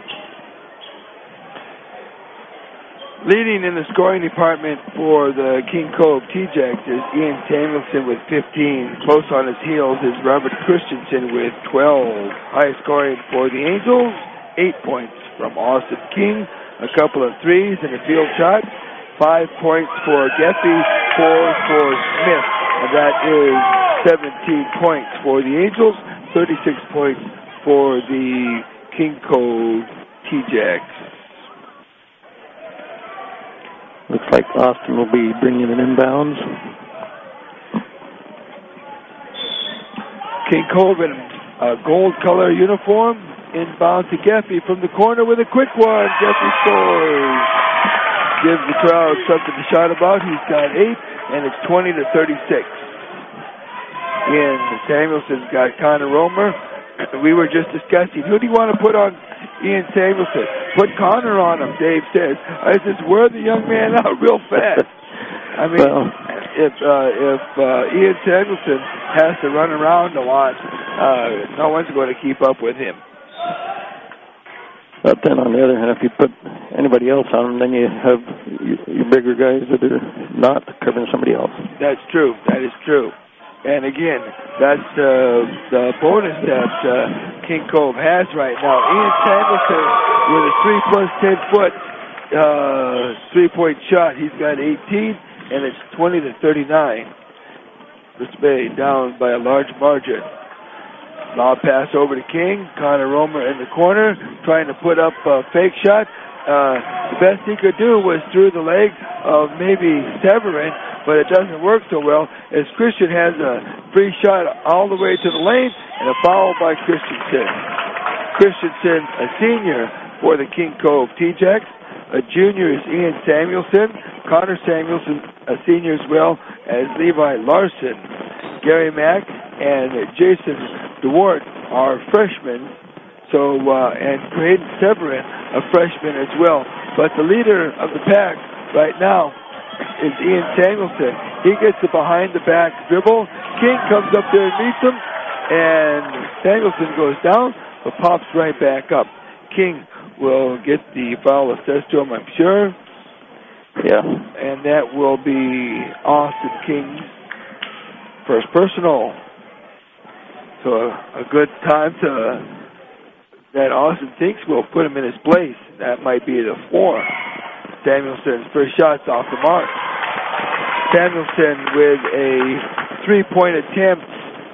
Leading in the scoring department for the King Cove T-Jacks is Ian Samuelson with fifteen. Close on his heels is Robert Christensen with twelve. Highest scoring for the Angels, eight points from Austin King, a couple of threes and a field shot. Five points for Geffy, four for Smith. And that is seventeen points for the Angels, thirty-six points for the King Cove T-Jacks. Looks like Austin will be bringing an inbounds. King Cove in a gold color uniform. Inbound to Geffy from the corner with a quick one. Geffy scores. Gives the crowd something to shout about. He's got eight, and it's twenty to thirty-six. Ian Samuelson's got Connor Romer. We were just discussing, who do you want to put on Ian Samuelson? Put Connor on him, Dave says. I said, wear the young man out real fast. I mean, well, if uh, if uh, Ian Samuelson has to run around a lot, uh, no one's going to keep up with him. But then on the other hand, if you put anybody else on them, then you have your bigger guys that are not covering somebody else. That's true. That is true. And again, that's uh, the bonus that uh, King Cove has right now. Ian Samuelson with a three plus ten foot uh, three point shot. He's got eighteen, and it's twenty to thirty-nine. Bristol Bay down by a large margin. Lob pass over to King. Connor Romer in the corner, trying to put up a fake shot. Uh, the best he could do was through the leg of maybe Severin, but it doesn't work so well as Christian has a free shot all the way to the lane and a foul by Christensen. Christensen, a senior for the King Cove T-Jacks. A junior is Ian Samuelson. Connor Samuelson, a senior as well as Levi Larson. Gary Mack and Jason DeWart are freshmen. So, uh, and Graydon Severin, a freshman as well. But the leader of the pack right now is Ian Samuelson. He gets the behind-the-back dribble. King comes up there and meets him, and Samuelson goes down, but pops right back up. King will get the foul assessed to him, I'm sure. Yeah. And that will be Austin King's first personal. So a, a good time to... that Austin thinks will put him in his place. That might be the four. Samuelson's first shot's off the mark. Samuelson with a three-point attempt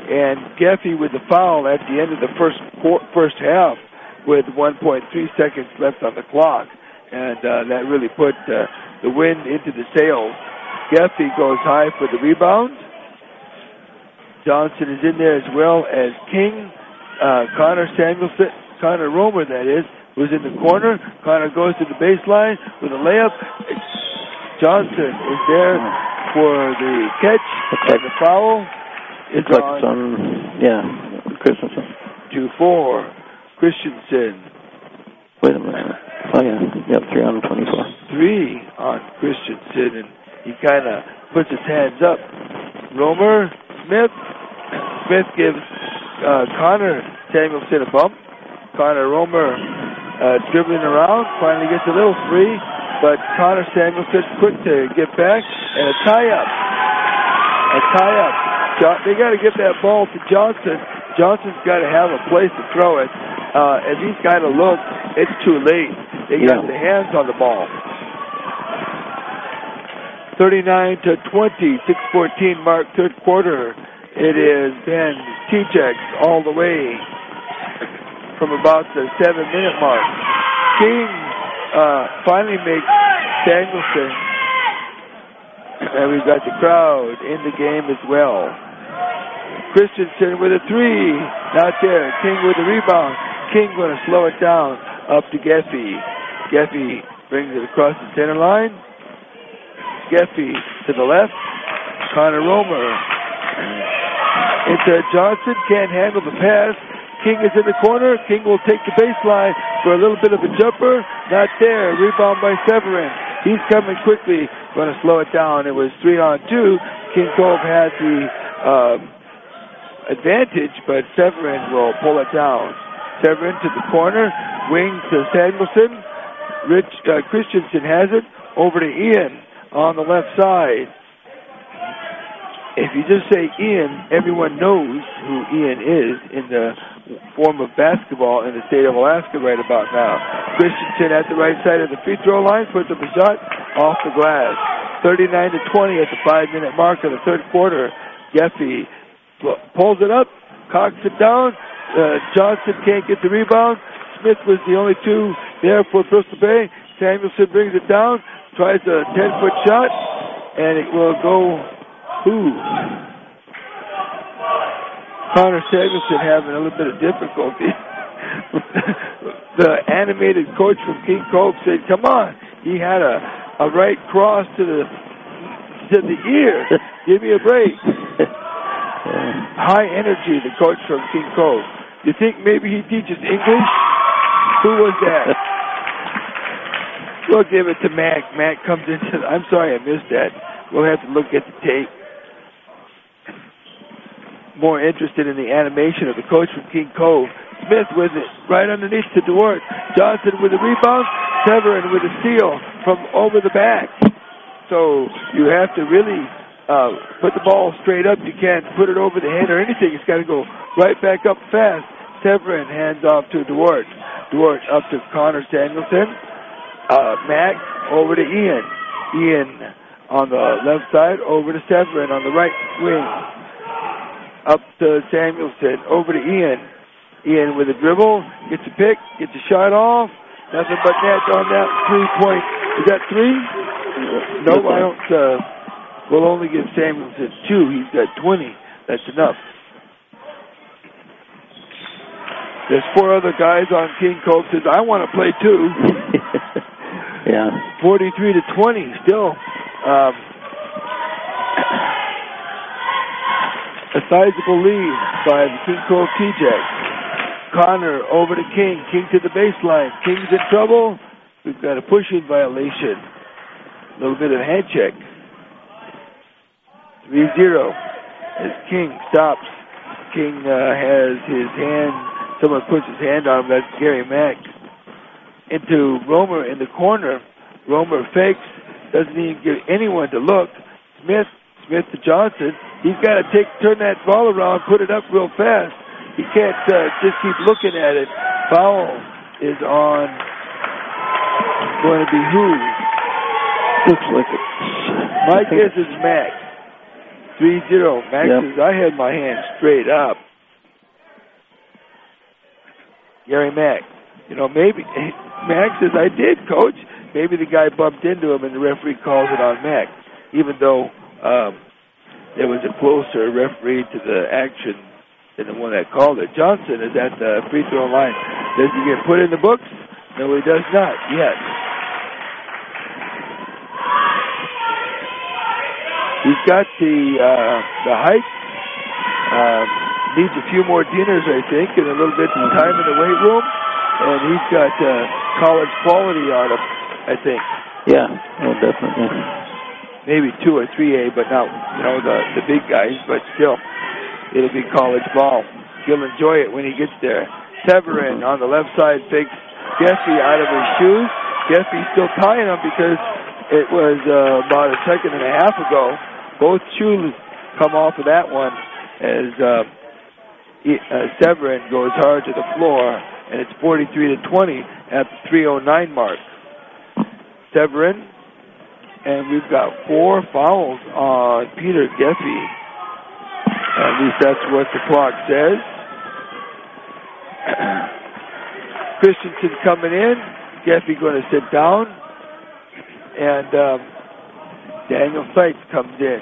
and Geffy with the foul at the end of the first first half with one point three seconds left on the clock. And uh, that really put uh, the wind into the sails. Geffy goes high for the rebound. Johnson is in there as well as King. Uh, Connor Samuelson, Connor Romer, that is, who's in the corner. Connor goes to the baseline with a layup. Johnson is there for the catch. And the foul is like on. Some, yeah, Christensen. two four. Christensen. Wait a minute. Oh, yeah. Yep, three on twenty-four. Three on Christensen, and he kind of puts his hands up. Romer, Smith. Smith gives uh, Connor Samuelson a bump. Connor Romer uh, dribbling around, finally gets a little free, but Connor Samuelson quick to get back, and a tie-up. A tie-up. Jo- they got to get that ball to Johnson. Johnson's got to have a place to throw it. Uh, as he's got to look, it's too late. They got yeah. the hands on the ball. thirty-nine to twenty, six fourteen mark, third quarter. It is Ben T-Jex all the way from about the seven-minute mark. King uh, finally makes Samuelson, and we've got the crowd in the game as well. Christensen with a three, not there. King with a rebound. King going to slow it down up to Geffy. Geffy brings it across the center line. Geffy to the left. Connor Romer. Into Johnson, can't handle the pass. King is in the corner. King will take the baseline for a little bit of a jumper. Not there. Rebound by Severin. He's coming quickly. Going to slow it down. It was three on two. King Cove had the um, advantage, but Severin will pull it down. Severin to the corner. Wing to Samuelson. Rich uh, Christensen has it. Over to Ian on the left side. If you just say Ian, everyone knows who Ian is in the form of basketball in the state of Alaska right about now. Christensen at the right side of the free throw line, puts up a shot off the glass. thirty-nine to twenty at the five-minute mark of the third quarter. Geffy pulls it up, cocks it down. Uh, Johnson can't get the rebound. Smith was the only two there for Bristol Bay. Samuelson brings it down, tries a ten-foot shot, and it will go. Who? Connor Samuelson having a little bit of difficulty. The animated coach from King Cove said, "Come on!" He had a, a right cross to the to the ear. Give me a break. High energy, the coach from King Cove. You think maybe he teaches English? Who was that? We'll give it to Mac. Mac comes into. The, I'm sorry, I missed that. We'll have to look at the tape. More interested in the animation of the coach from King Cove. Smith with it, right underneath to Dewart. Johnson with a rebound. Severin with a steal from over the back. So you have to really uh, put the ball straight up. You can't put it over the head or anything. It's got to go right back up fast. Severin hands off to Dewart. Dewart up to Connor Samuelson. Uh, Mac over to Ian. Ian on the left side over to Severin on the right wing. Up to Samuelson, over to Ian. Ian with a dribble, gets a pick, gets a shot off. Nothing but net on that three-point. Is that three? No, I don't. Uh, we'll only give Samuelson two. He's got twenty. That's enough. There's four other guys on King Cove says, I want to play too. Yeah. forty-three to twenty still. Um, A sizable lead by the King Cove T-Jacks. Connor over to King. King to the baseline. King's in trouble. We've got a pushing violation. A little bit of a hand check. three zero as King stops. King uh, has his hand. Someone puts his hand on him. That's Gary Mack. Into Romer in the corner. Romer fakes. Doesn't even give anyone to look. Smith. Smith to Johnson. He's got to take, turn that ball around, put it up real fast. He can't uh, just keep looking at it. Foul is on. Going to be who? Looks like it's. My guess is Mac. three zero. Max Yep. says, I had my hand straight up. Gary Mack. You know, maybe, Max says, I did, Coach. Maybe the guy bumped into him and the referee calls it on Mack, even though um, there was a closer referee to the action than the one that called it. Johnson is at the free throw line. Does he get put in the books? No, he does not yet. He's got the uh, the height. Um, needs a few more dinners, I think, and a little bit of time in the weight room. And he's got uh, college quality on him, I think. Yeah, oh, definitely. Maybe two or three A, but not, you know, the, the big guys, but still, it'll be college ball. He'll enjoy it when he gets there. Severin on the left side takes Geffy out of his shoes. Geffy's still tying him because it was uh, about a second and a half ago. Both shoes come off of that one as uh, he, uh, Severin goes hard to the floor, and it's forty-three to twenty at the three oh nine mark. Severin, and we've got four fouls on Peter Geffy. At least that's what the clock says. Christensen coming in. Geffy going to sit down. And um, Daniel Seitz comes in.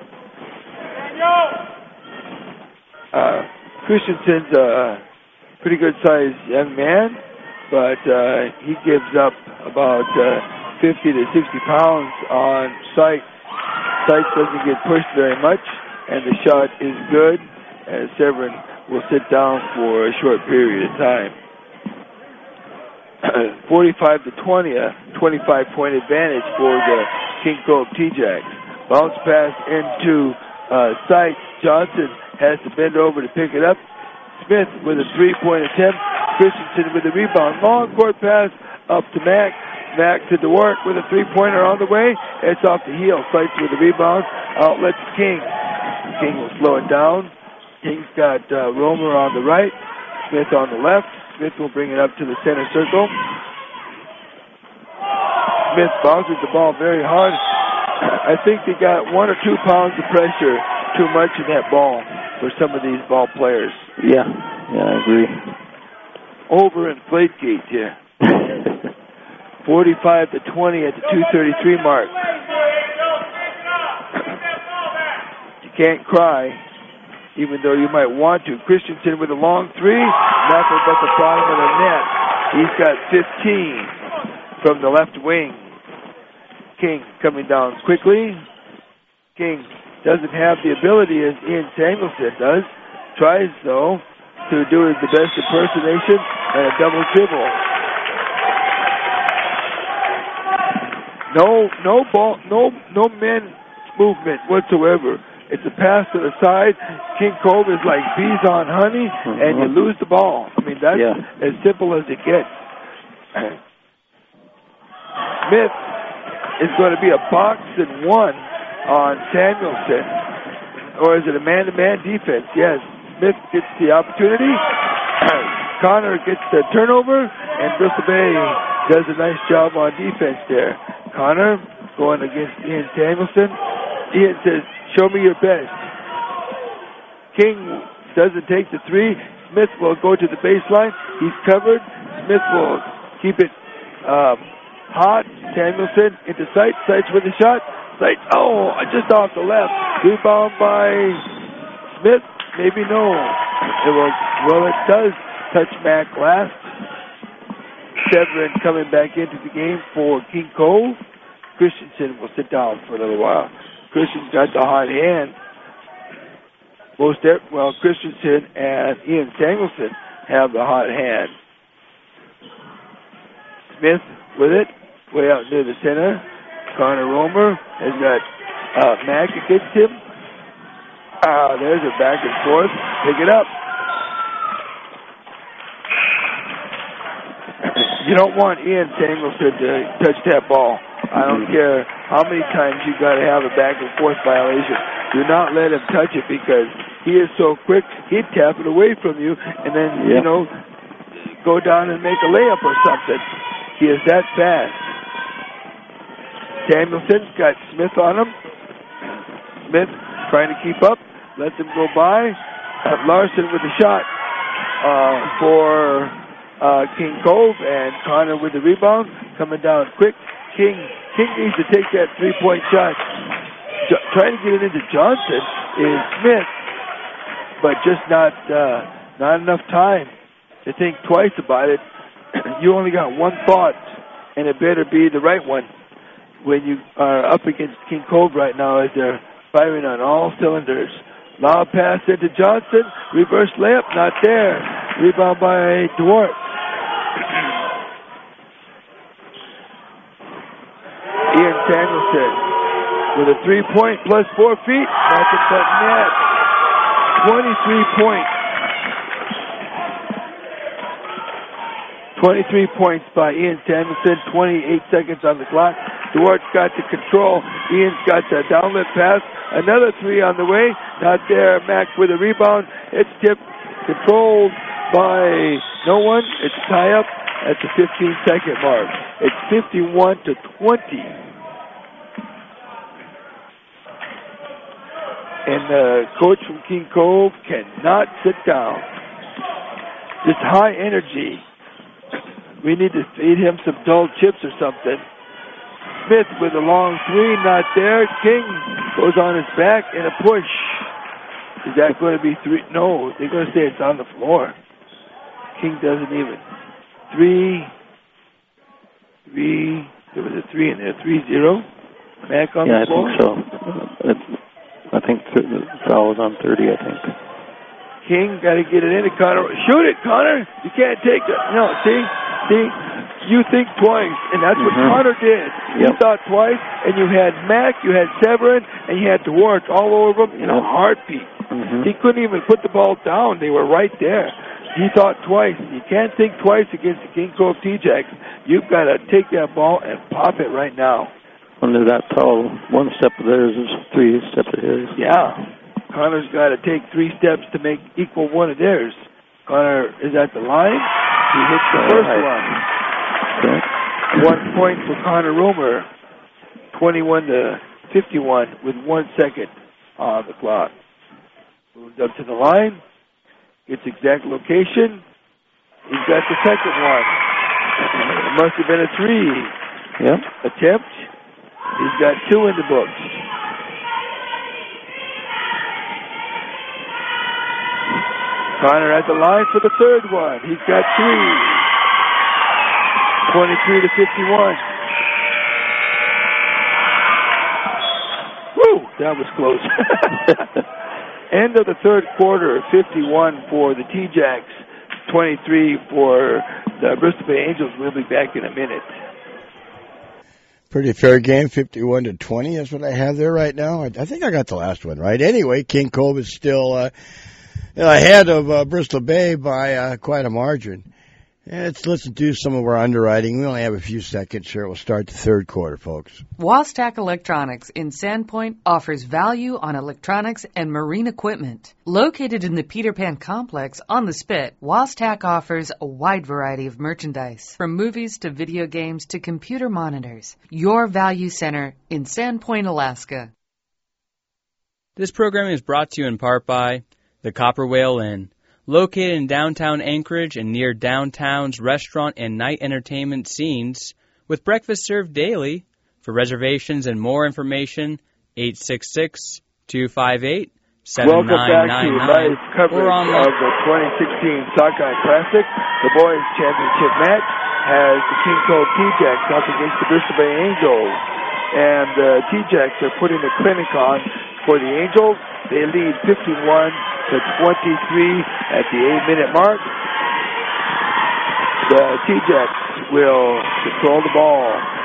Uh, Christensen's a pretty good-sized young man, but uh, he gives up about uh, fifty to sixty pounds on Seitz. Seitz doesn't get pushed very much, and the shot is good, as Severin will sit down for a short period of time. forty-five to twenty, a twenty-five point advantage for the King Cove T-Jacks. Bounce pass into uh, Seitz. Johnson has to bend over to pick it up. Smith with a three-point attempt. Christensen with a rebound. Long court pass up to Mack. Mack to Dewart with a three-pointer on the way. It's off the heel. Seitz with a rebound. Outlet to King. King will slow it down. King's got uh, Romer on the right. Smith on the left. Smith will bring it up to the center circle. Smith bounces the ball very hard. I think they got one or two pounds of pressure too much in that ball for some of these ball players. Yeah, yeah, I agree. Over inflate gate here. forty-five to twenty at the two thirty-three mark. You can't cry, even though you might want to. Christensen with a long three, nothing but the bottom of the net. He's got fifteen from the left wing. King coming down quickly. King doesn't have the ability as Ian Samuelson does. Tries, though, to do his the best impersonation and a double dribble. No, no ball, no, no men movement whatsoever. It's a pass to the side. King Cove is like bees on honey, mm-hmm. and you lose the ball. I mean, that's yeah. as simple as it gets. Smith is going to be a box and one on Samuelson. Or is it a man-to-man defense? Yes. Smith gets the opportunity. Connor gets the turnover, and Bristol Bay does a nice job on defense there. Connor going against Ian Samuelson. Ian says, show me your best. King doesn't take the three. Smith will go to the baseline. He's covered. Smith will keep it um, hot. Samuelson into Seitz. Seitz with the shot. Seitz, oh, just off the left. Rebound by Smith. Maybe no. It will, well, it does touch Mack last. Severin coming back into the game for King Cove. Christensen will sit down for a little while. Christensen's got the hot hand. Most, well, Christensen and Ian Samuelson have the hot hand. Smith with it, way out near the center. Connor Romer has got uh, Mack against him. Ah, there's a back and forth. Pick it up. You don't want Ian Samuelson to touch that ball. I don't care how many times you got to have a back and forth violation. Do not let him touch it because he is so quick. He'd tap it away from you and then, yeah. you know, go down and make a layup or something. He is that fast. Samuelson's got Smith on him. Smith trying to keep up, let them go by. Uh, Larson with the shot uh, for uh, King Cove, and Connor with the rebound, coming down quick. King King needs to take that three-point shot. Jo- trying to get it into Johnson is Smith, but just not uh, not enough time to think twice about it. You only got one thought, and it better be the right one when you are up against King Cove right now as they're firing on all cylinders. Lob pass into Johnson. Reverse layup, not there. Rebound by Duarte. Ian Samuelson with a three-point plus four feet. Nothing but net. twenty-three points. twenty-three points by Ian Samuelson. twenty-eight seconds on the clock. Duarte's got the control. Ian's got the downlit pass. Another three on the way. Not there. Mack with a rebound. It's tipped. Controlled by no one. It's a tie-up at the fifteen-second mark. It's fifty-one to twenty. And the coach from King Cove cannot sit down. Just high energy. We need to feed him some dull chips or something. Smith with a long three, not there. King goes on his back in a push. Is that going to be three? No, they're going to say it's on the floor. King doesn't even. Three, three, there was a three in there. Three zero. Back on yeah, the floor? Yeah, I think so. It's, I think th- the foul was on thirty, I think. King got to get it into Connor. Shoot it, Connor. You can't take it. No, see? See? You think twice, and that's what mm-hmm. Connor did. Yep. He thought twice, and you had Mack, you had Severin, and you had Duarte all over him in a heartbeat. Mm-hmm. He couldn't even put the ball down. They were right there. He thought twice. You can't think twice against the King Cove T-Jacks. You've got to take that ball and pop it right now. When they're that tall, one step of theirs is three steps of his. Yeah. Connor's got to take three steps to make equal one of theirs. Connor is at the line. He hits the first right. one. Okay. One point for Connor Romer. twenty-one to fifty-one with one second on the clock. Moves up to the line. Gets exact location. He's got the second one. It must have been a three. Yep. Attempt. He's got two in the books. Connor at the line for the third one. He's got three. twenty-three to fifty-one. Woo! That was close. End of the third quarter, fifty-one for the T-Jacks, twenty-three for the Bristol Bay Angels. We'll be back in a minute. Pretty fair game, fifty-one to twenty. That's what I have there right now. I, I think I got the last one right. Anyway, King Cove is still uh, ahead of uh, Bristol Bay by uh, quite a margin. Let's, let's do some of our underwriting. We only have a few seconds here. We'll start the third quarter, folks. Wastack Electronics in Sandpoint offers value on electronics and marine equipment. Located in the Peter Pan Complex on the Spit, Wastack offers a wide variety of merchandise, from movies to video games to computer monitors. Your value center in Sandpoint, Alaska. This program is brought to you in part by the Copper Whale Inn. Located in downtown Anchorage and near downtown's restaurant and night entertainment scenes, with breakfast served daily. For reservations and more information, eight six six, two five eight, seven nine nine nine. Welcome back to live coverage of the twenty sixteen Sockeye Classic. The boys' championship match has the King Cove T-Jacks up against the Bristol Bay Angels. And the T-Jacks are putting a clinic on for the Angels. They lead fifty-one to twenty-three at the eight-minute mark. The T-Jacks will control the ball.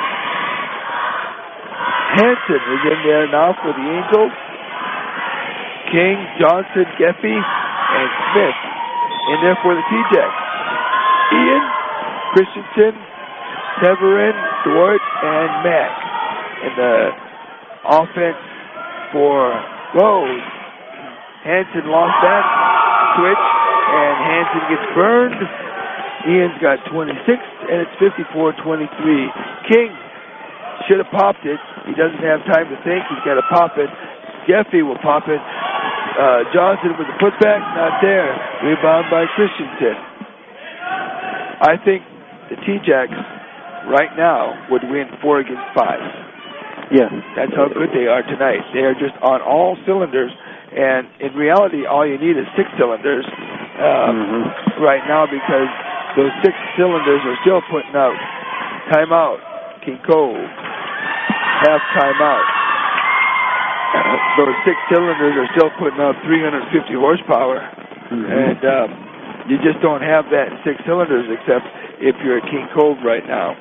Hanson is in there now for the Angels. King, Johnson, Geffey, and Smith in there for the T-Jacks. Ian, Christensen, Severin, Duarte, and Mack. And the offense for Rose. Hanson lost that switch, and Hanson gets burned. Ian's got twenty-six, and it's fifty-four twenty-three. King should have popped it. He doesn't have time to think. He's got to pop it. Geffy will pop it. Uh, Johnson with the putback, not there. Rebound by Christensen. I think the T-Jacks right now would win four against five. Yeah. That's how good they are tonight. They are just on all cylinders, and in reality, all you need is six cylinders um, mm-hmm. right now, because those six cylinders are still putting out. Timeout. King Cove. Half timeout. Those six cylinders are still putting out three hundred fifty horsepower, mm-hmm. and um, you just don't have that in six cylinders except if you're at King Cove right now.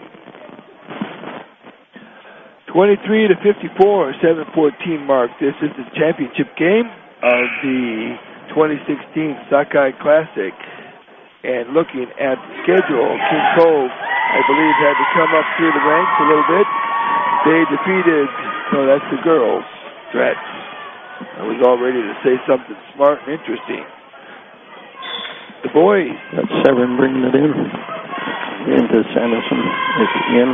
twenty-three to fifty-four, seven fourteen mark. This is the championship game of the twenty sixteen Sockeye Classic. And looking at the schedule, King Cove, I believe, had to come up through the ranks a little bit. They defeated, no, that's the girls. Drat. I was all ready to say something smart and interesting. The boys. That's Severn bringing it in. Into Sanderson. It's in.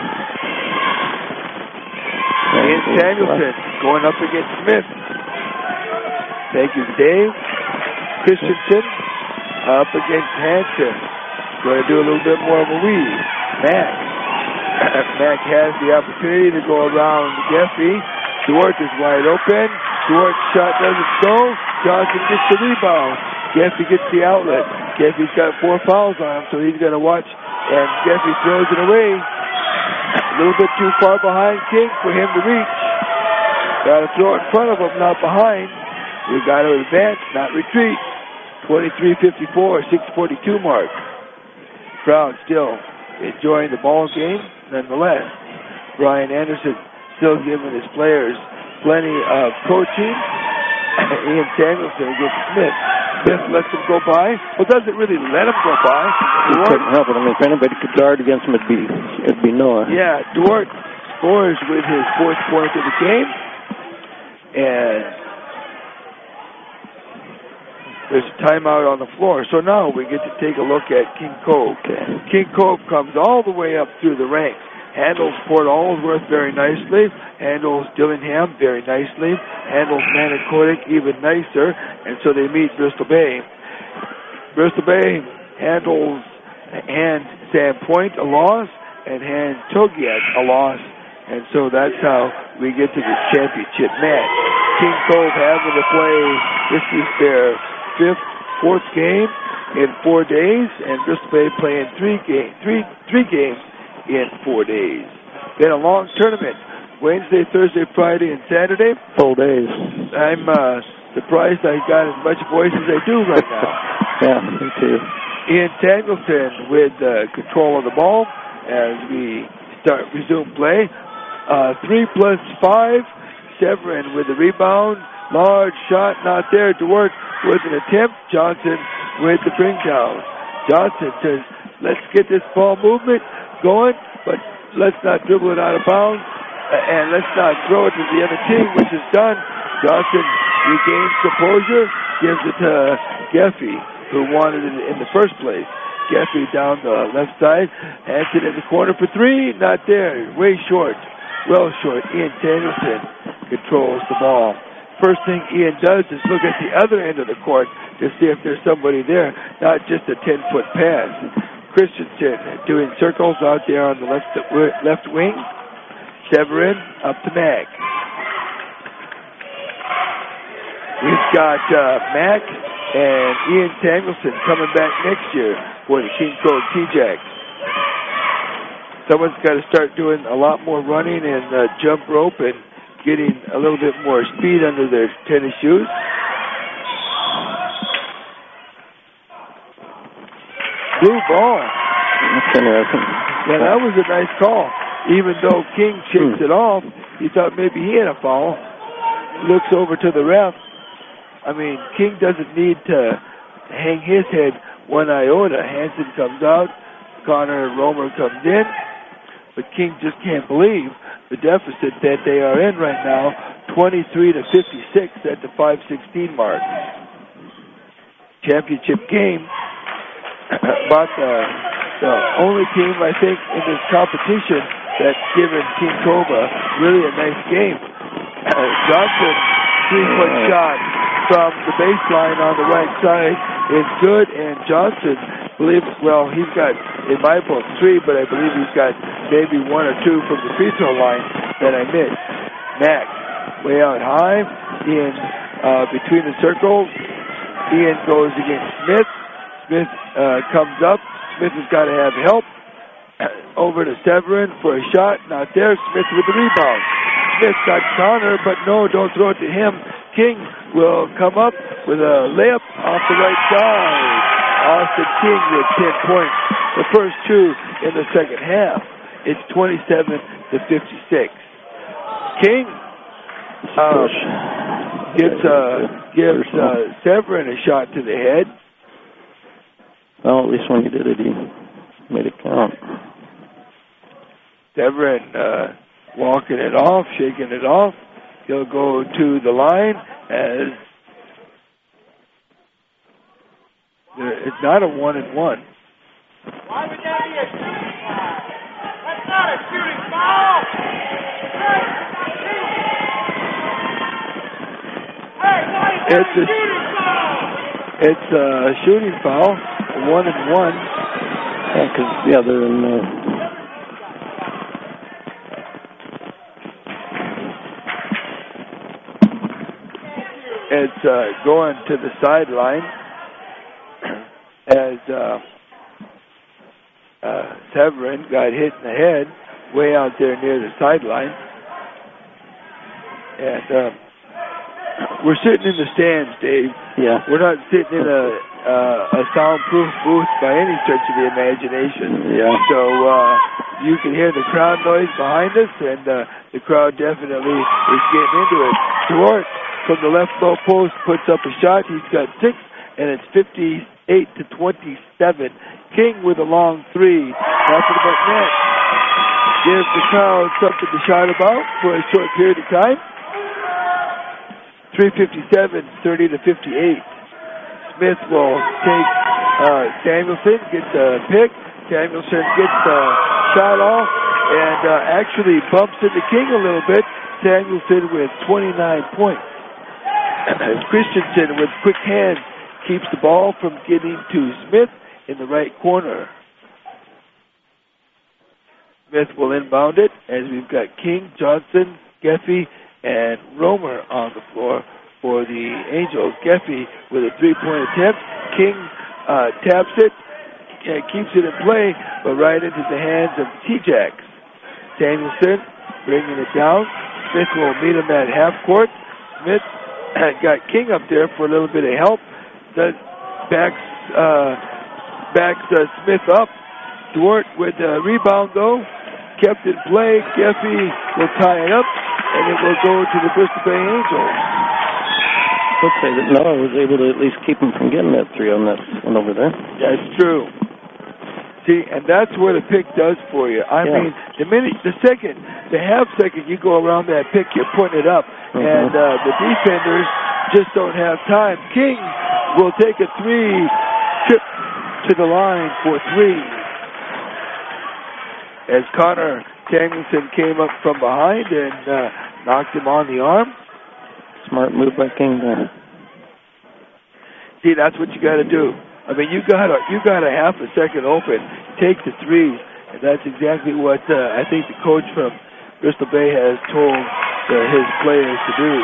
Ian Samuelson going up against Smith. Thank you, Dave. Christensen up against Hanson. Going to do a little bit more of a weave. Mack. Mack has the opportunity to go around Geffy. Duarte is wide open. Duarte's shot doesn't go. Johnson gets the rebound. Geffy gets the outlet. Geffy's got four fouls on him, so he's going to watch. And Geffy throws it away. A little bit too far behind King for him to reach. Got to throw it in front of him, not behind. We got to advance, not retreat. twenty-three fifty-four, six forty-two mark. Crowd still enjoying the ball game, nonetheless. Brian Anderson still giving his players plenty of coaching. Ian Samuelson against Smith. Smith lets him go by. Well, doesn't really let him go by. He couldn't help it. I mean, if anybody could guard against him, it'd be, it'd be Noah. Yeah, Duarte scores with his fourth point of the game. And there's a timeout on the floor. So now we get to take a look at King Cove. Okay. King Cove comes all the way up through the ranks. Handles Port Allsworth very nicely. Handles Dillingham very nicely. Handles Manicodic even nicer. And so they meet Bristol Bay. Bristol Bay handles hand Sandpoint a loss and hand Togiak a loss. And so that's how we get to the championship match. King Cove having to play, this is their fifth, fourth game in four days. And Bristol Bay playing three, game, three, three games in four days. Been a long tournament. Wednesday, Thursday, Friday, and Saturday. Full days. I'm uh, surprised I got as much voice as I do right now. Yeah, me too. Ian Samuelson with uh, control of the ball as we start resume play. Uh, three plus five. Severin with the rebound. Large shot, not there. Duarte with an attempt. Johnson with the bring down. Johnson says, let's get this ball movement going, but let's not dribble it out of bounds, and let's not throw it to the other team, which is done. Johnson regains composure, gives it to Geffy, who wanted it in the first place. Geffy down the left side, hands it in the corner for three, not there, way short, well short. Ian Samuelson controls the ball. First thing Ian does is look at the other end of the court to see if there's somebody there, not just a ten-foot pass. Christensen doing circles out there on the left left wing. Severin up to Mack. We've got uh, Mack and Ian Samuelson coming back next year for the King Cove T-Jacks. Someone's got to start doing a lot more running and uh, jump rope and getting a little bit more speed under their tennis shoes. Blue ball. That's interesting. Yeah, that was a nice call. Even though King shakes hmm. it off, he thought maybe he had a foul. Looks over to the ref. I mean, King doesn't need to hang his head one iota. Hanson comes out. Connor Romer comes in. But King just can't believe the deficit that they are in right now, twenty-three to fifty-six at the five sixteen mark. Championship game. About the, the only team, I think, in this competition that's given King Cove really a nice game. Uh, Johnson three-foot shot from the baseline on the right side is good, and Johnson believes, well, he's got, in my book, three, but I believe he's got maybe one or two from the free throw line that I missed. Max, way out high, Ian uh, between the circles. Ian goes against Smith. Smith uh, comes up. Smith has got to have help. Over to Severin for a shot. Not there. Smith with the rebound. Smith got Connor, but no, don't throw it to him. King will come up with a layup off the right side. Austin King with ten points. The first two in the second half. It's twenty-seven to fifty-six. King uh, gives uh, gives uh, Severin a shot to the head. Well, at least when he did it, he made it count. Severin uh, walking it off, shaking it off. He'll go to the line as it's not a one and one. Why would that be a shooting foul? That's not a shooting foul. Hey, why is that it's a shooting foul? It's a shooting foul, one and one. Yeah, because yeah, they're in. Uh, It's uh, going to the sideline as uh, uh, Severin got hit in the head way out there near the sideline. And uh, we're sitting in the stands, Dave. Yeah. We're not sitting in a uh, a soundproof booth by any stretch of the imagination. Yeah. So uh, you can hear the crowd noise behind us, and uh, the crowd definitely is getting into it. Dewart from the left low post puts up a shot. He's got six, and it's fifty-eight to twenty-seven. King with a long three. Nothing but net. Gives the crowd something to shout about for a short period of time. three fifty-seven, thirty to fifty-eight. Smith will take uh, Samuelson, gets a pick. Samuelson gets the shot off and uh, actually bumps into King a little bit. Samuelson with twenty-nine points. Christensen with quick hands keeps the ball from getting to Smith in the right corner. Smith will inbound it as we've got King, Johnson, Geffey, and Romer on the floor for the Angels. Geffey with a three-point attempt. King uh, taps it, uh, keeps it in play, but right into the hands of T-Jacks. Samuelson bringing it down. Smith will meet him at half court. Smith got King up there for a little bit of help. That backs uh, backs uh, Smith up. Dewart with the rebound though, kept in play. Geffey will tie it up, and it will go to the Bristol Bay Angels. Let's say that Noah was able to at least keep him from getting that three on that one over there. That's true. See, and that's what a pick does for you. I Yeah. mean, the minute, the second, the half second you go around that pick, you're putting it up, Mm-hmm. and uh, the defenders just don't have time. King will take a three, trip to the line for three. As Connor Samuelson came up from behind and uh, knocked him on the arm. Smart move by King there. See, that's what you got to do. I mean, you got a you got a half a second open. Take the threes, and that's exactly what uh, I think the coach from Bristol Bay has told uh, his players to do.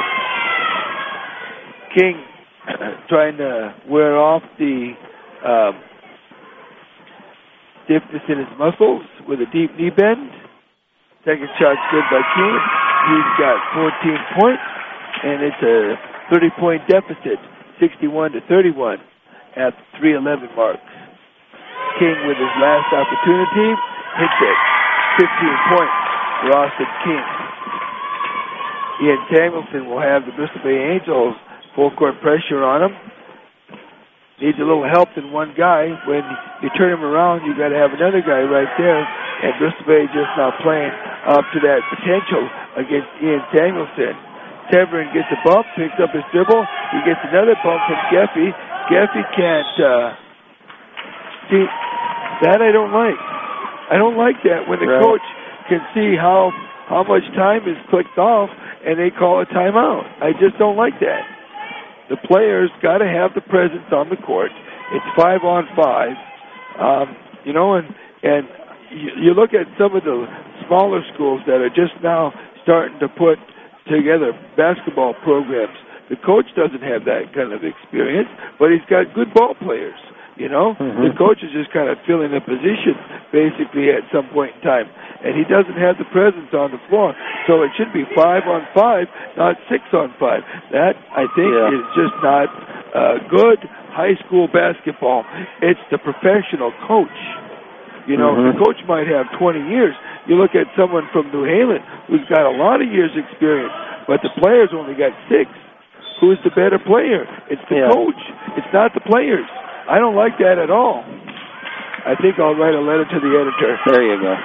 King trying to wear off the um, stiffness in his muscles with a deep knee bend. Second shot's good by King. He's got fourteen points, and it's a thirty-point deficit, sixty-one to thirty-one. At the three eleven mark. King with his last opportunity hits it. fifteen points for Austin King. Ian Samuelson will have the Bristol Bay Angels full court pressure on him. Needs a little help than one guy. When you turn him around, you got to have another guy right there. And Bristol Bay just not playing up to that potential against Ian Samuelson. Severin gets a bump, picks up his dribble. He gets another bump from Geffey. Geffey can't, uh, see, that I don't like. I don't like that when the right. coach can see how how much time is clicked off and they call a timeout. I just don't like that. The players got to have the presence on the court. It's five on five, um, you know, and and you, you look at some of the smaller schools that are just now starting to put together basketball programs. The coach doesn't have that kind of experience, but he's got good ball players. You know, mm-hmm. The coach is just kind of filling a position basically at some point in time, and he doesn't have the presence on the floor. So it should be five on five, not six on five. That I think yeah. is just not uh, good high school basketball. It's the professional coach. You know, mm-hmm. the coach might have twenty years. You look at someone from New Haven who's got a lot of years experience, but the players only got six. Who's the better player? It's the yeah. coach. It's not the players. I don't like that at all. I think I'll write a letter to the editor. There you go.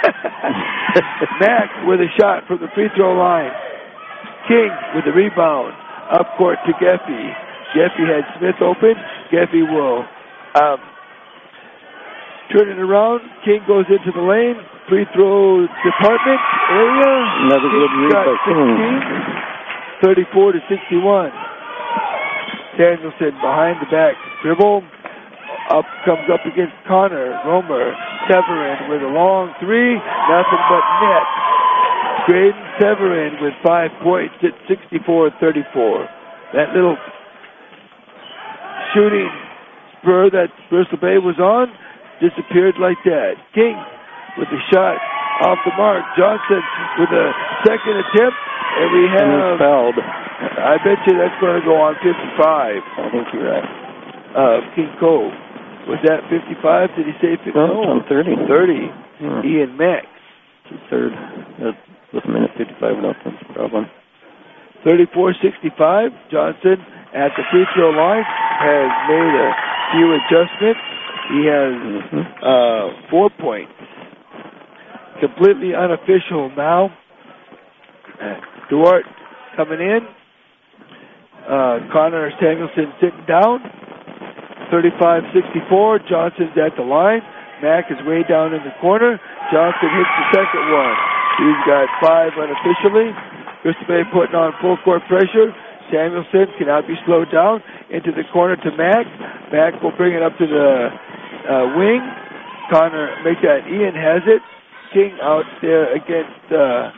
Mack with a shot from the free throw line. King with the rebound. Up court to Geffy. Geffy had Smith open. Geffy will um, turn it around. King goes into the lane. Free throw department area. Another King good read by King. thirty-four to sixty-one. Danielson behind the back dribble. Up comes up against Connor. Romer. Severin with a long three. Nothing but net. Graydon Severin with five points at sixty-four thirty-four. That little shooting spur that Bristol Bay was on disappeared like that. King with the shot off the mark. Johnson with a second attempt. And we have... And he's fouled. I bet you that's going to go on fifty-five. I think you're right. Uh, King Cove. Was that fifty-five? Did he say fifty? No, it's on thirty. thirty. Hmm. Ian Mack. Third. Uh, with a minute fifty-five left, that's the problem. thirty-four sixty-five. Johnson at the free throw line has made a few adjustments. He has mm-hmm. uh, four points. Completely unofficial now. Duarte coming in. Uh, Connor Samuelson sitting down. thirty-five sixty-four. Johnson's at the line. Mack is way down in the corner. Johnson hits the second one. He's got five unofficially. Bristol Bay putting on full court pressure. Samuelson cannot be slowed down. Into the corner to Mack. Mack will bring it up to the uh, wing. Connor make that. Ian has it. King out there against... Uh,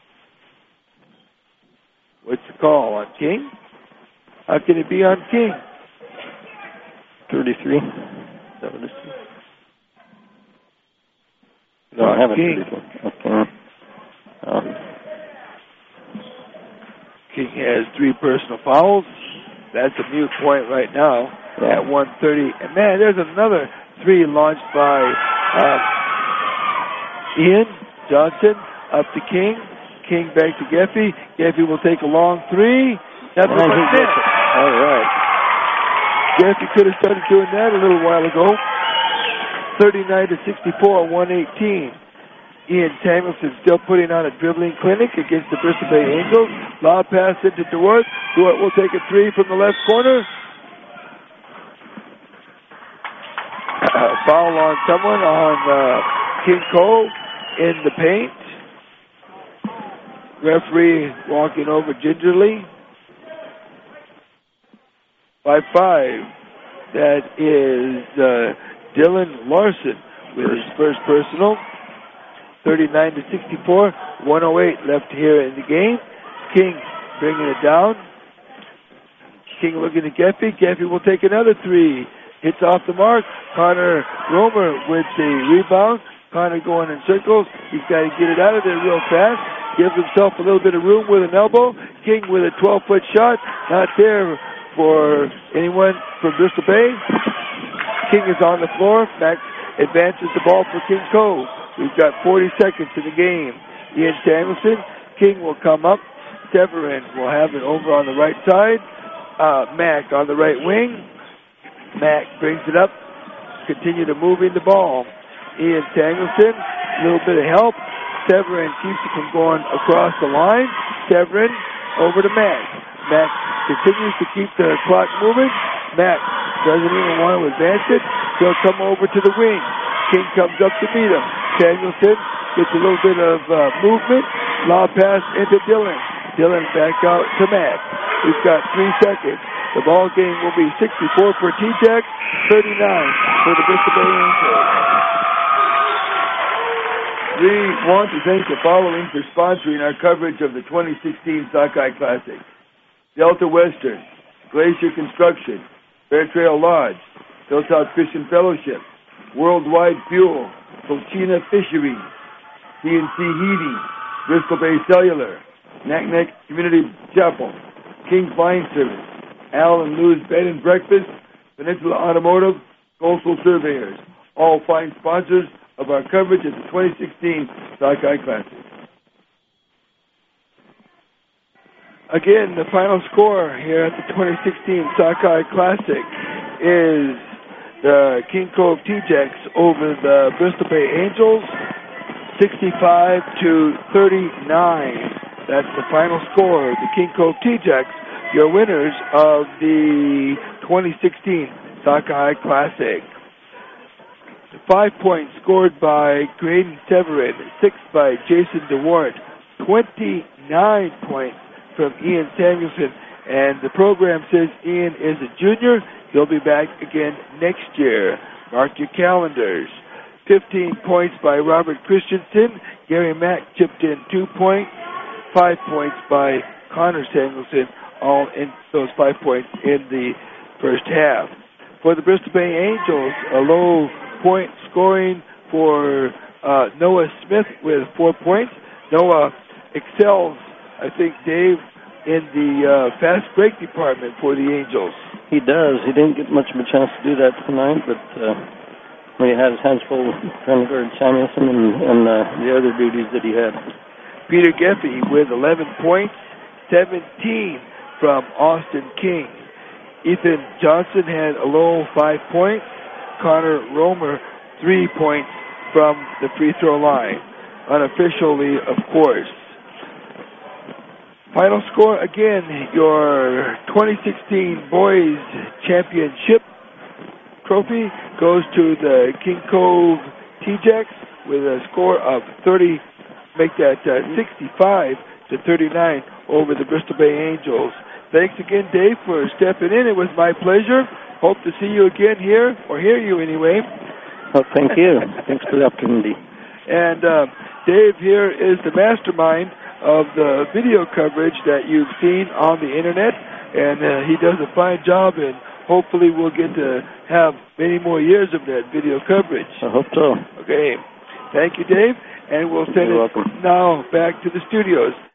what's the call on King? How can it be on King? thirty-three. Is that what it is? No, I haven't. King. Okay. Oh. King has three personal fouls. That's a mute point right now yeah. at one thirty. And man, there's another three launched by um, Ian Johnson up to King. King back to Geffy. Geffy will take a long three. Nothing but net. All right. Geffy could have started doing that a little while ago. thirty-nine to sixty-four, one eighteen. Ian Samuelson still putting on a dribbling clinic against the Bristol Bay Angels. Lob pass into Duarte. Duarte will take a three from the left corner. Foul on someone on uh, King Cove in the paint. Referee walking over gingerly. By five, that is uh, Dylan Larson with his first personal. thirty-nine to sixty-four, one oh eight left here in the game. King bringing it down. King looking at Geffy. Geffy will take another three. Hits off the mark. Connor Romer with the rebound. Connor going in circles. He's got to get it out of there real fast. Gives himself a little bit of room with an elbow. King with a twelve-foot shot. Not there for anyone from Bristol Bay. King is on the floor. Max advances the ball for King Cove. We've got forty seconds in the game. Ian Samuelson. King will come up. Severin will have it over on the right side. Uh, Mack on the right wing. Mack brings it up. Continue to move in the ball. Ian Samuelson. A little bit of help. Severin keeps it from going across the line. Severin over to Mack. Mack continues to keep the clock moving. Mack doesn't even want to advance it. He'll come over to the wing. King comes up to meet him. Samuelson gets a little bit of uh, movement. Lob pass into Dylan. Dylan back out to Matt. We've got three seconds. The ball game will be sixty-four for T-Tex, thirty-nine for the Bristol Bay Angels. We want to thank the following for sponsoring our coverage of the twenty sixteen Sockeye Classic. Delta Western, Glacier Construction, Fairtrail Lodge, Hilltop Christian Fellowship, Worldwide Fuel, Cochina Fisheries, C and C Heating, Bristol Bay Cellular, Naknek Community Chapel, King's Line Service, Al and Lou's Bed and Breakfast, Peninsula Automotive, Coastal Surveyors, all fine sponsors of our coverage of the twenty sixteen Sockeye Classic. Again, the final score here at the twenty sixteen Sockeye Classic is the King Cove T-Tex over the Bristol Bay Angels, sixty-five to thirty-nine. That's the final score. The King Cove T-Tex, your winners of the twenty sixteen Sockeye Classic. Five points scored by Graydon Severin, six by Jason DeWart, twenty-nine points from Ian Samuelson, and the program says Ian is a junior. He'll be back again next year. Mark your calendars. fifteen points by Robert Christensen. Gary Mack chipped in two points. Five points by Connor Samuelson, all in those five points in the first half. For the Bristol Bay Angels, a low point scoring for uh, Noah Smith with four points. Noah excels, I think, Dave, in the uh, fast break department for the Angels. He does. He didn't get much of a chance to do that tonight, but uh, when he had his hands full trying to guard Samuelson and, and uh, the other duties that he had. Peter Geffey with eleven points, seventeen from Austin King. Ethan Johnson had a low five points. Connor Romer, three points from the free throw line. Unofficially, of course. Final score, again, your twenty sixteen Boys Championship trophy goes to the King Cove T-Tex with a score of thirty, make that uh, sixty-five to thirty-nine over the Bristol Bay Angels. Thanks again, Dave, for stepping in. It was my pleasure. Hope to see you again here, or hear you anyway. Well, thank you. Thanks for the opportunity. And uh, Dave here is the mastermind of the video coverage that you've seen on the internet, and uh, he does a fine job, and hopefully we'll get to have many more years of that video coverage. I hope so. Okay. Thank you, Dave, and we'll send You're it welcome. now back to the studios.